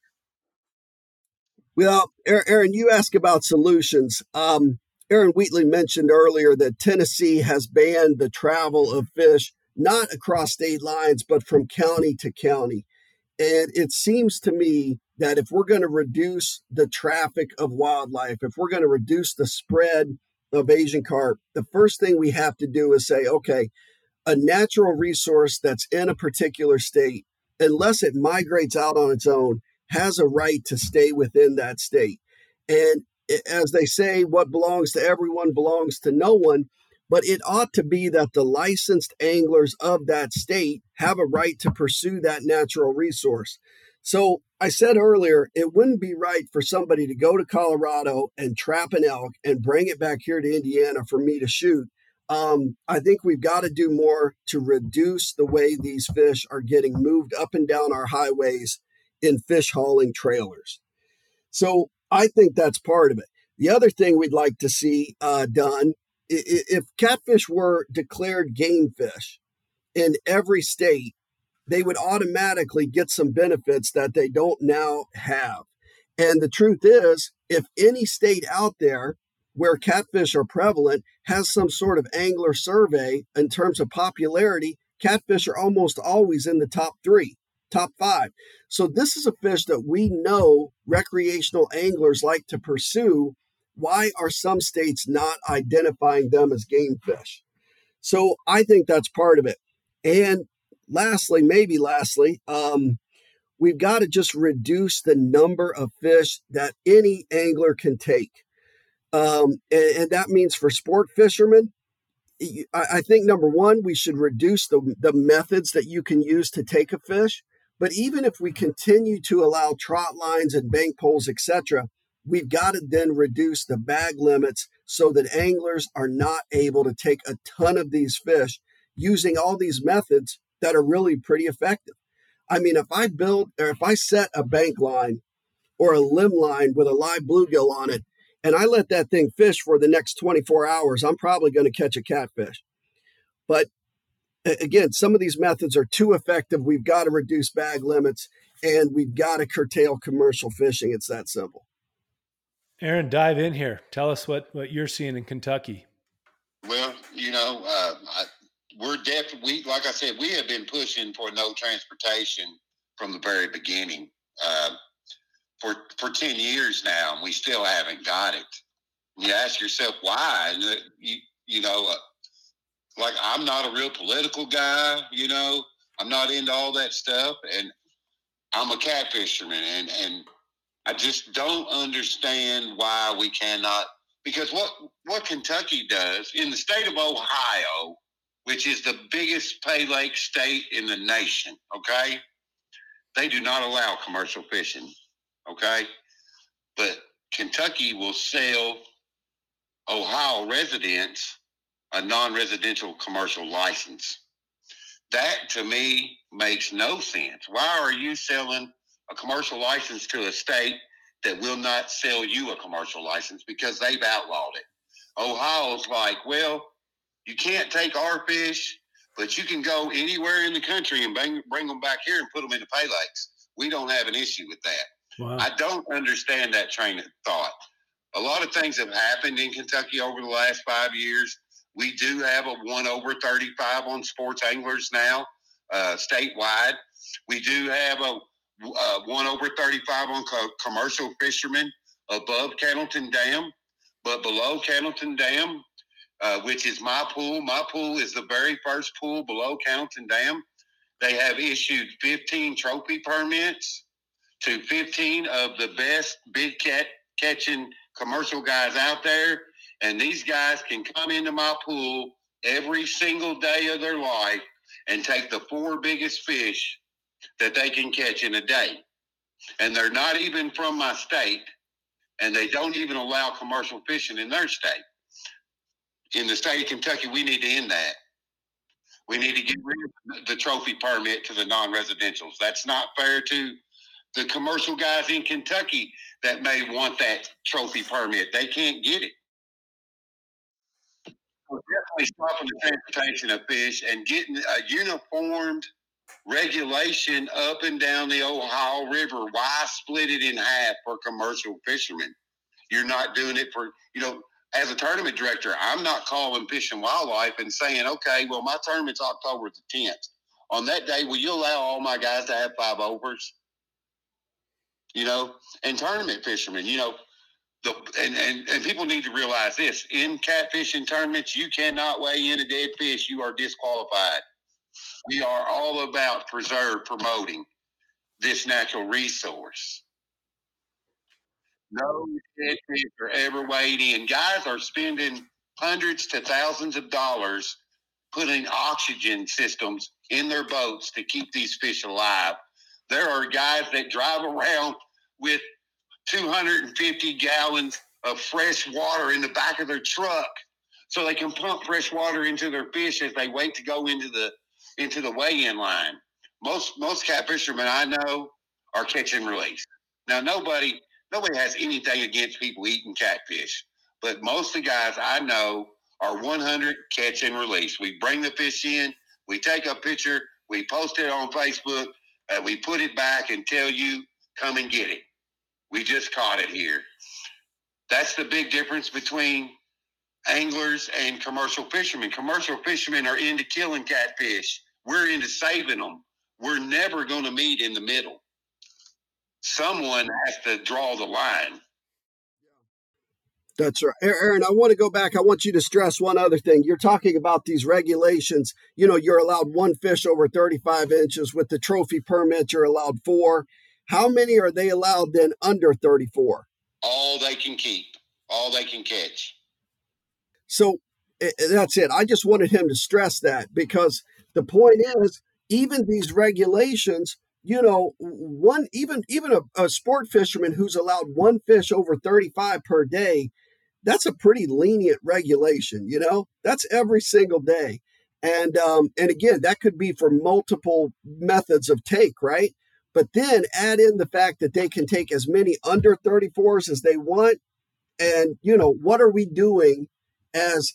Well, Aaron, you ask about solutions. Aaron Wheatley mentioned earlier that Tennessee has banned the travel of fish, not across state lines, but from county to county. And it seems to me that if we're going to reduce the traffic of wildlife, if we're going to reduce the spread of Asian carp, the first thing we have to do is say, okay, a natural resource that's in a particular state, unless it migrates out on its own, has a right to stay within that state. And as they say, what belongs to everyone belongs to no one. But it ought to be that the licensed anglers of that state have a right to pursue that natural resource. So I said earlier, it wouldn't be right for somebody to go to Colorado and trap an elk and bring it back here to Indiana for me to shoot. I think we've got to do more to reduce the way these fish are getting moved up and down our highways in fish hauling trailers. So I think that's part of it. The other thing we'd like to see done, if catfish were declared game fish in every state, they would automatically get some benefits that they don't now have. And the truth is, if any state out there where catfish are prevalent has some sort of angler survey in terms of popularity, catfish are almost always in the top 3, top 5. So this is a fish that we know recreational anglers like to pursue. Why are some states not identifying them as game fish? So I think that's part of it. And lastly, we've got to just reduce the number of fish that any angler can take. And that means for sport fishermen, I think number one, we should reduce the methods that you can use to take a fish. But even if we continue to allow trot lines and bank poles, etc., we've got to then reduce the bag limits so that anglers are not able to take a ton of these fish using all these methods that are really pretty effective. I mean, if I set a bank line or a limb line with a live bluegill on it, and I let that thing fish for the next 24 hours, I'm probably going to catch a catfish. But again, some of these methods are too effective. We've got to reduce bag limits, and we've got to curtail commercial fishing. It's that simple. Aaron, dive in here. Tell us what you're seeing in Kentucky. Well, we're definitely, like I said, we have been pushing for no transportation from the very beginning. For 10 years now, and we still haven't got it. You ask yourself why, and like I'm not a real political guy, I'm not into all that stuff, and I'm a cat fisherman, and I just don't understand why we cannot, because what Kentucky does in the state of Ohio, which is the biggest pay lake state in the nation, okay, they do not allow commercial fishing. Okay, but Kentucky will sell Ohio residents a non-residential commercial license. That to me makes no sense. Why are you selling a commercial license to a state that will not sell you a commercial license because they've outlawed it? Ohio's like, well, you can't take our fish, but you can go anywhere in the country and bring them back here and put them in the pay lakes. We don't have an issue with that. Wow. I don't understand that train of thought. A lot of things have happened in Kentucky over the last 5 years. We do have a 1/35 on sports anglers now, statewide. We do have a 1/35 on commercial fishermen above Cannelton Dam, but below Cannelton Dam, which is my pool. My pool is the very first pool below Cannelton Dam. They have issued 15 trophy permits to 15 of the best big cat catching commercial guys out there. And these guys can come into my pool every single day of their life and take the 4 biggest fish that they can catch in a day. And they're not even from my state, and they don't even allow commercial fishing in their state. In the state of Kentucky, we need to end that. We need to get rid of the trophy permit to the non-residentials. That's not fair to the commercial guys in Kentucky. that may want that trophy permit. They can't get it. So definitely stopping the transportation of fish and getting a uniformed regulation up and down the Ohio River. Why split it in half for commercial fishermen? You're not doing it for, as a tournament director, I'm not calling Fish and Wildlife and saying, okay, well, my tournament's October the 10th. On that day, will you allow all my guys to have 5 overs? And tournament fishermen, and people need to realize this. In catfishing tournaments, you cannot weigh in a dead fish. You are disqualified. We are all about promoting this natural resource. No dead fish are ever weighed in. Guys are spending hundreds to thousands of dollars putting oxygen systems in their boats to keep these fish alive. There are guys that drive around with 250 gallons of fresh water in the back of their truck so they can pump fresh water into their fish as they wait to go into the weigh-in line. Most catfishermen I know are catch and release. Now, nobody has anything against people eating catfish, but most of the guys I know are 100 catch and release. We bring the fish in, we take a picture, we post it on Facebook, we put it back and tell you, come and get it. We just caught it here. That's the big difference between anglers and commercial fishermen. Commercial fishermen are into killing catfish. We're into saving them. We're never going to meet in the middle. Someone has to draw the line. That's right. Aaron, I want to go back. I want you to stress one other thing. You're talking about these regulations. You're allowed 1 fish over 35 inches. With the trophy permit, you're allowed 4. How many are they allowed then under 34? All they can keep, all they can catch. So that's it. I just wanted him to stress that, because the point is, even these regulations, even a sport fisherman who's allowed 1 fish over 35 per day, that's a pretty lenient regulation. That's every single day. And again, that could be for multiple methods of take, right? But then add in the fact that they can take as many under 34s as they want. And, what are we doing as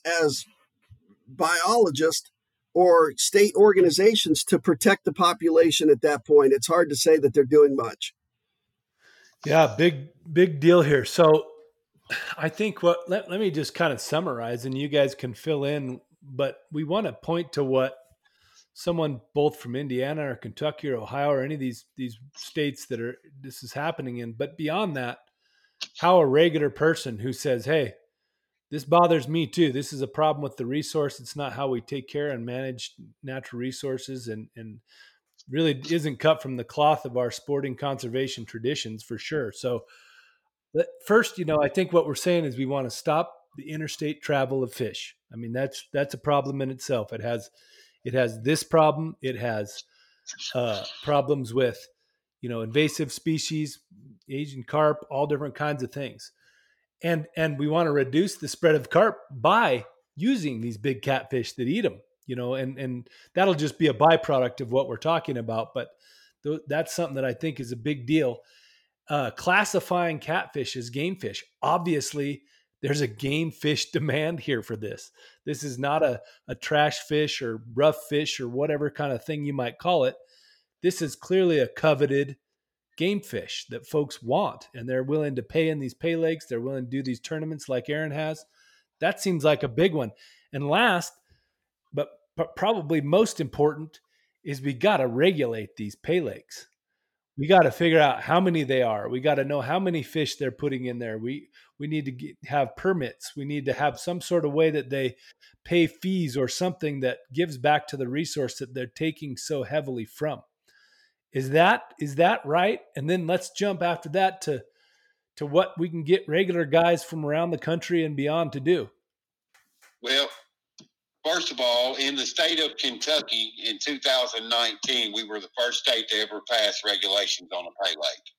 biologists or state organizations to protect the population at that point? It's hard to say that they're doing much. Yeah, big deal here. So I think let me just kind of summarize and you guys can fill in, but we want to point to what someone both from Indiana or Kentucky or Ohio or any of these states this is happening in. But beyond that, how a regular person who says, hey, this bothers me too. This is a problem with the resource. It's not how we take care and manage natural resources, and really isn't cut from the cloth of our sporting conservation traditions for sure. So first, I think what we're saying is we want to stop the interstate travel of fish. I mean, that's a problem in itself. It has this problem. It has problems with, invasive species, Asian carp, all different kinds of things. And we want to reduce the spread of carp by using these big catfish that eat them, and that'll just be a byproduct of what we're talking about. But that's something that I think is a big deal. Classifying catfish as game fish. Obviously, there's a game fish demand here for this. This is not a trash fish or rough fish or whatever kind of thing you might call it. This is clearly a coveted game fish that folks want, and they're willing to pay in these pay lakes. They're willing to do these tournaments like Aaron has. That seems like a big one. And last, but probably most important, is we got to regulate these pay lakes. We got to figure out how many they are. We got to know how many fish they're putting in there. We need to have permits. We need to have some sort of way that they pay fees or something that gives back to the resource that they're taking so heavily from. Is that right? And then let's jump after that to what we can get regular guys from around the country and beyond to do. Well, first of all, in the state of Kentucky in 2019, we were the first state to ever pass regulations on a pay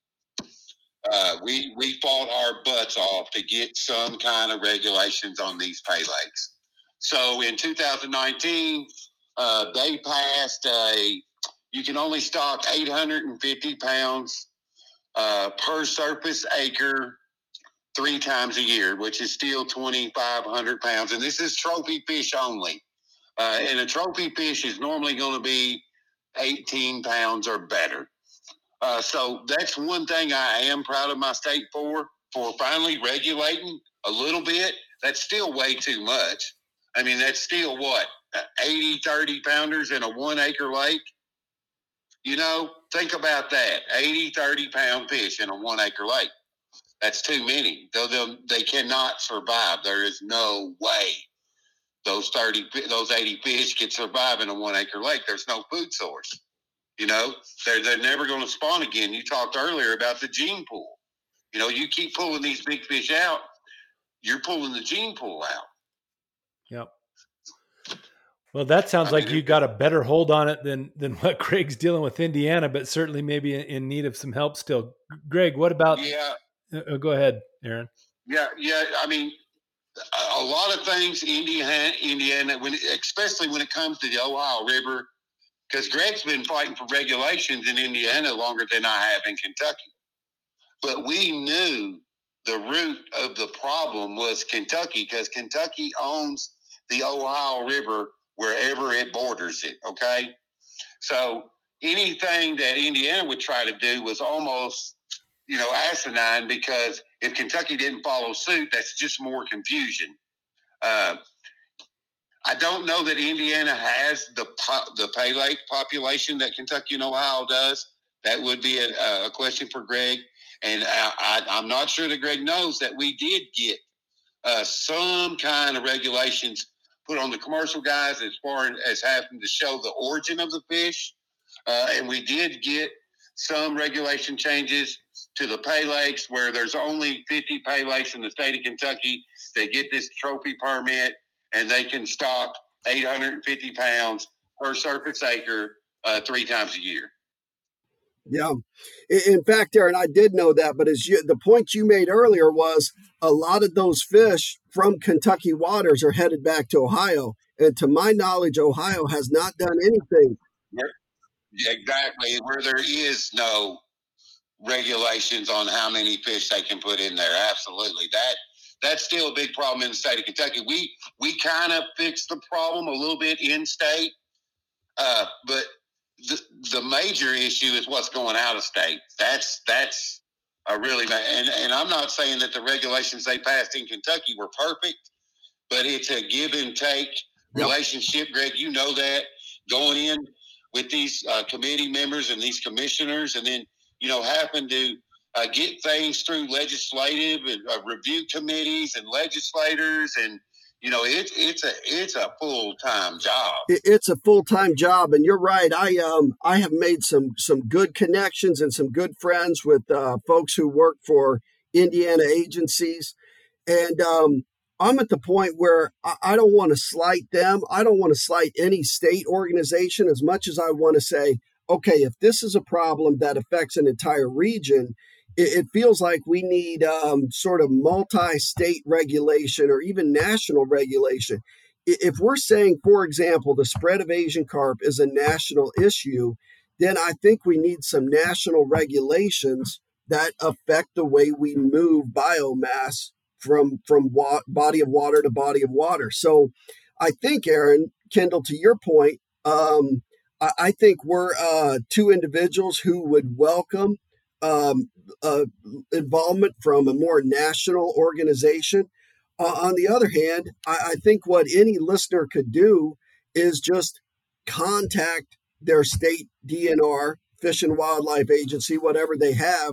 lake. We fought our butts off to get some kind of regulations on these pay lakes. So in 2019, they passed you can only stock 850 pounds per surface acre 3 times a year, which is still 2,500 pounds. And this is trophy fish only. And a trophy fish is normally going to be 18 pounds or better. So that's one thing I am proud of my state for finally regulating a little bit. That's still way too much. I mean, that's still what, 80, 30 pounders in a 1 acre lake? You know, think about that. 80, 30 pound fish in a 1 acre lake. That's too many. They cannot survive. There is no way those 80 fish can survive in a 1 acre lake. There's no food source. You know, they're never going to spawn again. You talked earlier about the gene pool. You know, you keep pulling these big fish out, you're pulling the gene pool out. Yep. Well, that sounds like you got a better hold on it than what Greg's dealing with Indiana, but certainly maybe in need of some help still. Greg, what about? Yeah. Go ahead, Aaron. Yeah. I mean, a lot of things Indiana, especially when it comes to the Ohio River, because Greg's been fighting for regulations in Indiana longer than I have in Kentucky. But we knew the root of the problem was Kentucky, because Kentucky owns the Ohio River wherever it borders it, okay? So anything that Indiana would try to do was almost, asinine, because if Kentucky didn't follow suit, that's just more confusion. I don't know that Indiana has the pay lake population that Kentucky and Ohio does. That would be a question for Greg. And I'm not sure that Greg knows that we did get some kind of regulations put on the commercial guys as far as having to show the origin of the fish. And we did get some regulation changes to the pay lakes, where there's only 50 pay lakes in the state of Kentucky that get this trophy permit, and they can stock 850 pounds per surface acre 3 times a year. Yeah. In fact, Aaron, I did know that, but the point you made earlier was a lot of those fish from Kentucky waters are headed back to Ohio. And to my knowledge, Ohio has not done anything. Exactly. Where there is no regulations on how many fish they can put in there. Absolutely. That's still a big problem in the state of Kentucky. We kind of fixed the problem a little bit in state, but the major issue is what's going out of state. That's a really bad, and I'm not saying that the regulations they passed in Kentucky were perfect, but it's a give and take relationship. Greg, you know that, going in with these committee members and these commissioners, and then having to get things through legislative and review committees and legislators, and it's a full-time job. It's a full-time job, and you're right. I have made some good connections and some good friends with folks who work for Indiana agencies, and I'm at the point where I don't want to slight them. I don't want to slight any state organization as much as I want to say, okay, if this is a problem that affects an entire region, it feels like we need sort of multi-state regulation or even national regulation. If we're saying, for example, the spread of Asian carp is a national issue, then I think we need some national regulations that affect the way we move biomass from body of water to body of water. So I think, Aaron, Kendall, to your point, I think we're two individuals who would welcome involvement from a more national organization. On the other hand, I think what any listener could do is just contact their state DNR, Fish and Wildlife Agency, whatever they have,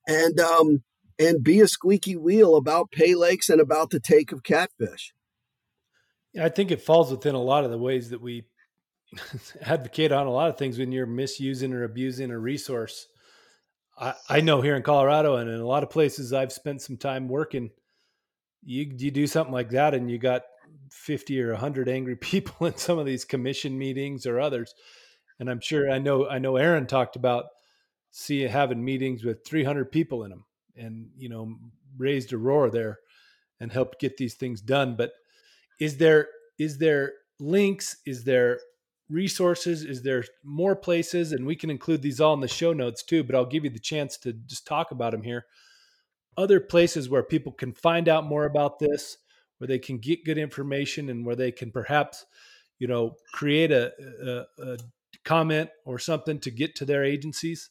and be a squeaky wheel about pay lakes and about the take of catfish. I think it falls within a lot of the ways that we advocate on a lot of things when you're misusing or abusing a resource. I know here in Colorado and in a lot of places I've spent some time working, you do something like that and you got 50 or 100 angry people in some of these commission meetings or others. And I'm sure I know Aaron talked about having meetings with 300 people in them and, raised a roar there and helped get these things done. But is there links? Is there resources? Is there more places? And we can include these all in the show notes too, but I'll give you the chance to just talk about them here. Other places where people can find out more about this, where they can get good information, and where they can perhaps, create a comment or something to get to their agencies?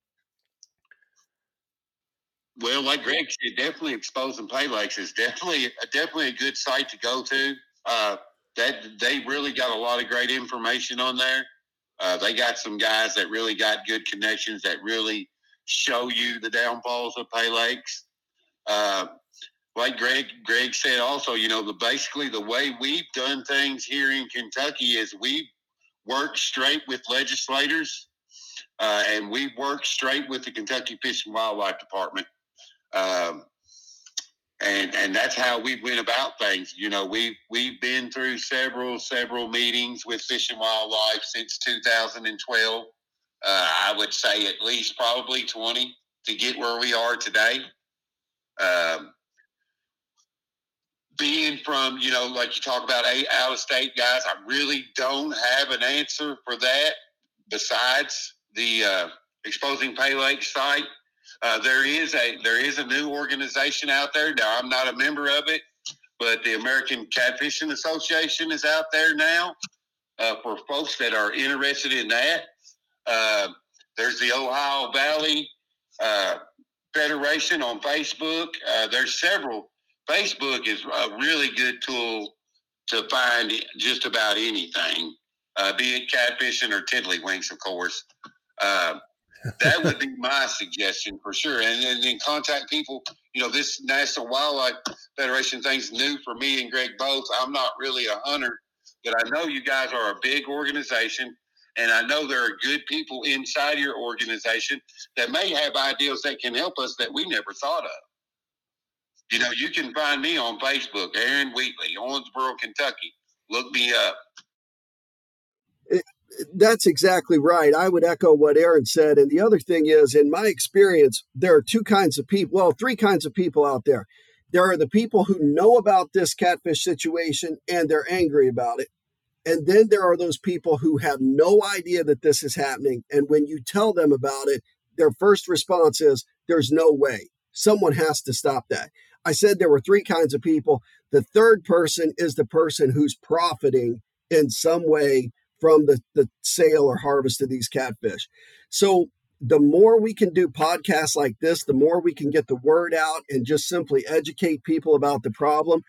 Well, like Greg said, definitely Exposing Pay Lakes is definitely a good site to go to. That they really got a lot of great information on there. They got some guys that really got good connections that really show you the downfalls of Pay Lakes. Like Greg said also, basically the way we've done things here in Kentucky is we work straight with legislators, and we work straight with the Kentucky Fish and Wildlife Department. And that's how we went about things. We've been through several meetings with Fish and Wildlife since 2012. I would say at least probably 20 to get where we are today. Being from, like you talk about out-of-state guys, I really don't have an answer for that besides the Exposing Pay Lakes site. There is a new organization out there. Now, I'm not a member of it, but the American Catfishing Association is out there now for folks that are interested in that. There's the Ohio Valley Federation on Facebook. There's several. Facebook is a really good tool to find just about anything, be it catfishing or tiddlywinks, of course. That would be my suggestion for sure. And then contact people. This National Wildlife Federation thing's new for me and Greg both. I'm not really a hunter, but I know you guys are a big organization, and I know there are good people inside your organization that may have ideas that can help us that we never thought of. You can find me on Facebook, Aaron Wheatley, Owensboro, Kentucky. Look me up. That's exactly right. I would echo what Aaron said. And the other thing is, in my experience, there are three kinds of people out there. There are the people who know about this catfish situation and they're angry about it. And then there are those people who have no idea that this is happening. And when you tell them about it, their first response is, there's no way. Someone has to stop that. I said there were three kinds of people. The third person is the person who's profiting in some way from the sale or harvest of these catfish. So the more we can do podcasts like this, the more we can get the word out and just simply educate people about the problem.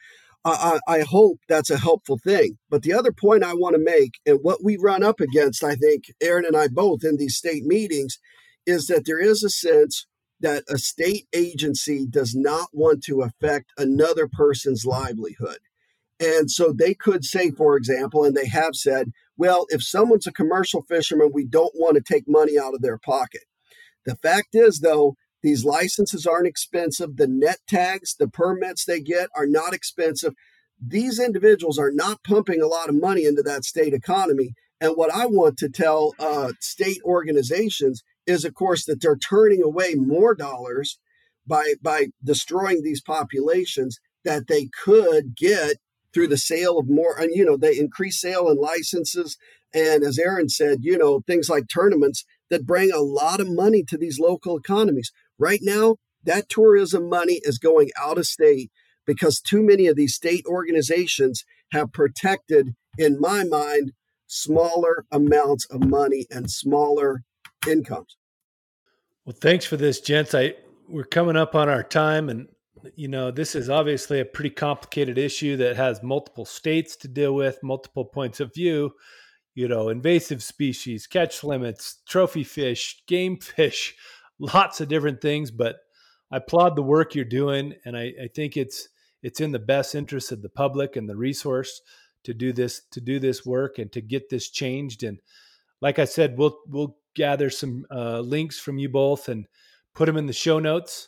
I hope that's a helpful thing. But the other point I want to make, and what we run up against, I think, Aaron and I both in these state meetings, is that there is a sense that a state agency does not want to affect another person's livelihood. And so they could say, for example, and they have said, well, if someone's a commercial fisherman, we don't want to take money out of their pocket. The fact is, though, these licenses aren't expensive. The net tags, the permits they get are not expensive. These individuals are not pumping a lot of money into that state economy. And what I want to tell state organizations is, of course, that they're turning away more dollars by destroying these populations that they could get through the sale of more. And, they increase sale and licenses. And as Aaron said, things like tournaments that bring a lot of money to these local economies. Right now, that tourism money is going out of state because too many of these state organizations have protected, in my mind, smaller amounts of money and smaller incomes. Well, thanks for this, gents. We're coming up on our time, and this is obviously a pretty complicated issue that has multiple states to deal with, multiple points of view, invasive species, catch limits, trophy fish, game fish, lots of different things. But I applaud the work you're doing, and I think it's in the best interest of the public and the resource to do this work and to get this changed. And like I said, we'll gather some links from you both and put them in the show notes.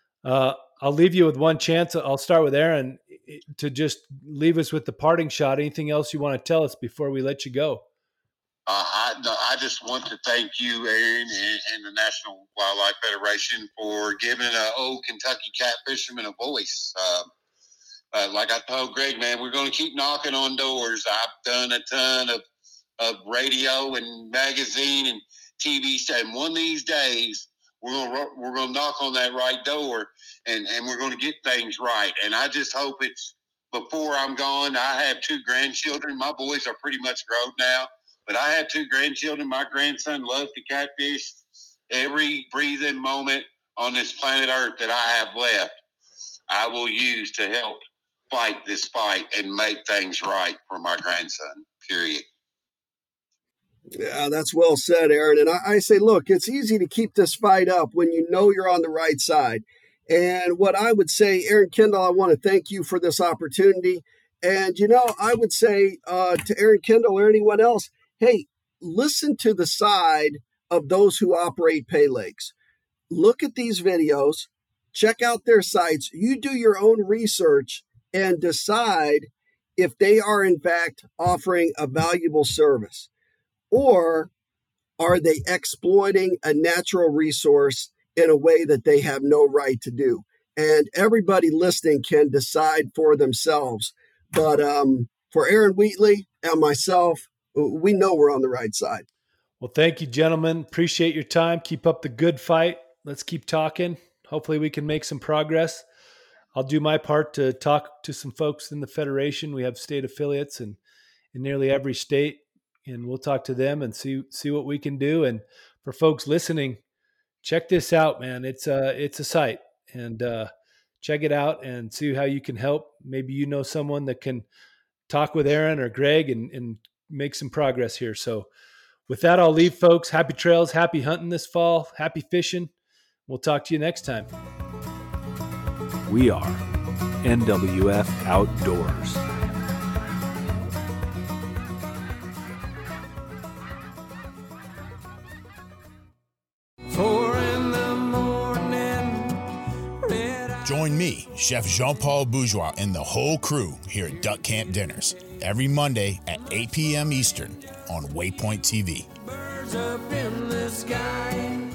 I'll leave you with one chance. I'll start with Aaron to just leave us with the parting shot. Anything else you want to tell us before we let you go? I just want to thank you, Aaron, and the National Wildlife Federation for giving old Kentucky cat fishermen a voice. Like I told Greg, man, we're going to keep knocking on doors. I've done a ton of of radio and magazine and TV station. One of these days, we're gonna knock on that right door, and we're gonna get things right. And I just hope it's before I'm gone. I have 2 grandchildren. My boys are pretty much grown now, but I have 2 grandchildren. My grandson loves to catfish. Every breathing moment on this planet Earth that I have left, I will use to help fight this fight and make things right for my grandson, period. Yeah, that's well said, Aaron. And I say, look, it's easy to keep this fight up when you know you're on the right side. And what I would say, Aaron Kendall, I want to thank you for this opportunity. And, I would say to Aaron Kendall or anyone else, hey, listen to the side of those who operate pay lakes. Look at these videos, check out their sites. You do your own research and decide if they are, in fact, offering a valuable service. Or are they exploiting a natural resource in a way that they have no right to do? And everybody listening can decide for themselves. But for Aaron Wheatley and myself, we know we're on the right side. Well, thank you, gentlemen. Appreciate your time. Keep up the good fight. Let's keep talking. Hopefully we can make some progress. I'll do my part to talk to some folks in the Federation. We have state affiliates in nearly every state. And we'll talk to them and see what we can do. And for folks listening, check this out, man. It's a site, and check it out and see how you can help. Maybe you know someone that can talk with Aaron or Greg and make some progress here. So with that, I'll leave, folks. Happy trails, happy hunting this fall, happy fishing. We'll talk to you next time. We are NWF Outdoors. Join me, Chef Jean-Paul Bourgeois, and the whole crew here at Duck Camp Dinners every Monday at 8 p.m. Eastern on Waypoint TV. Birds up in the sky.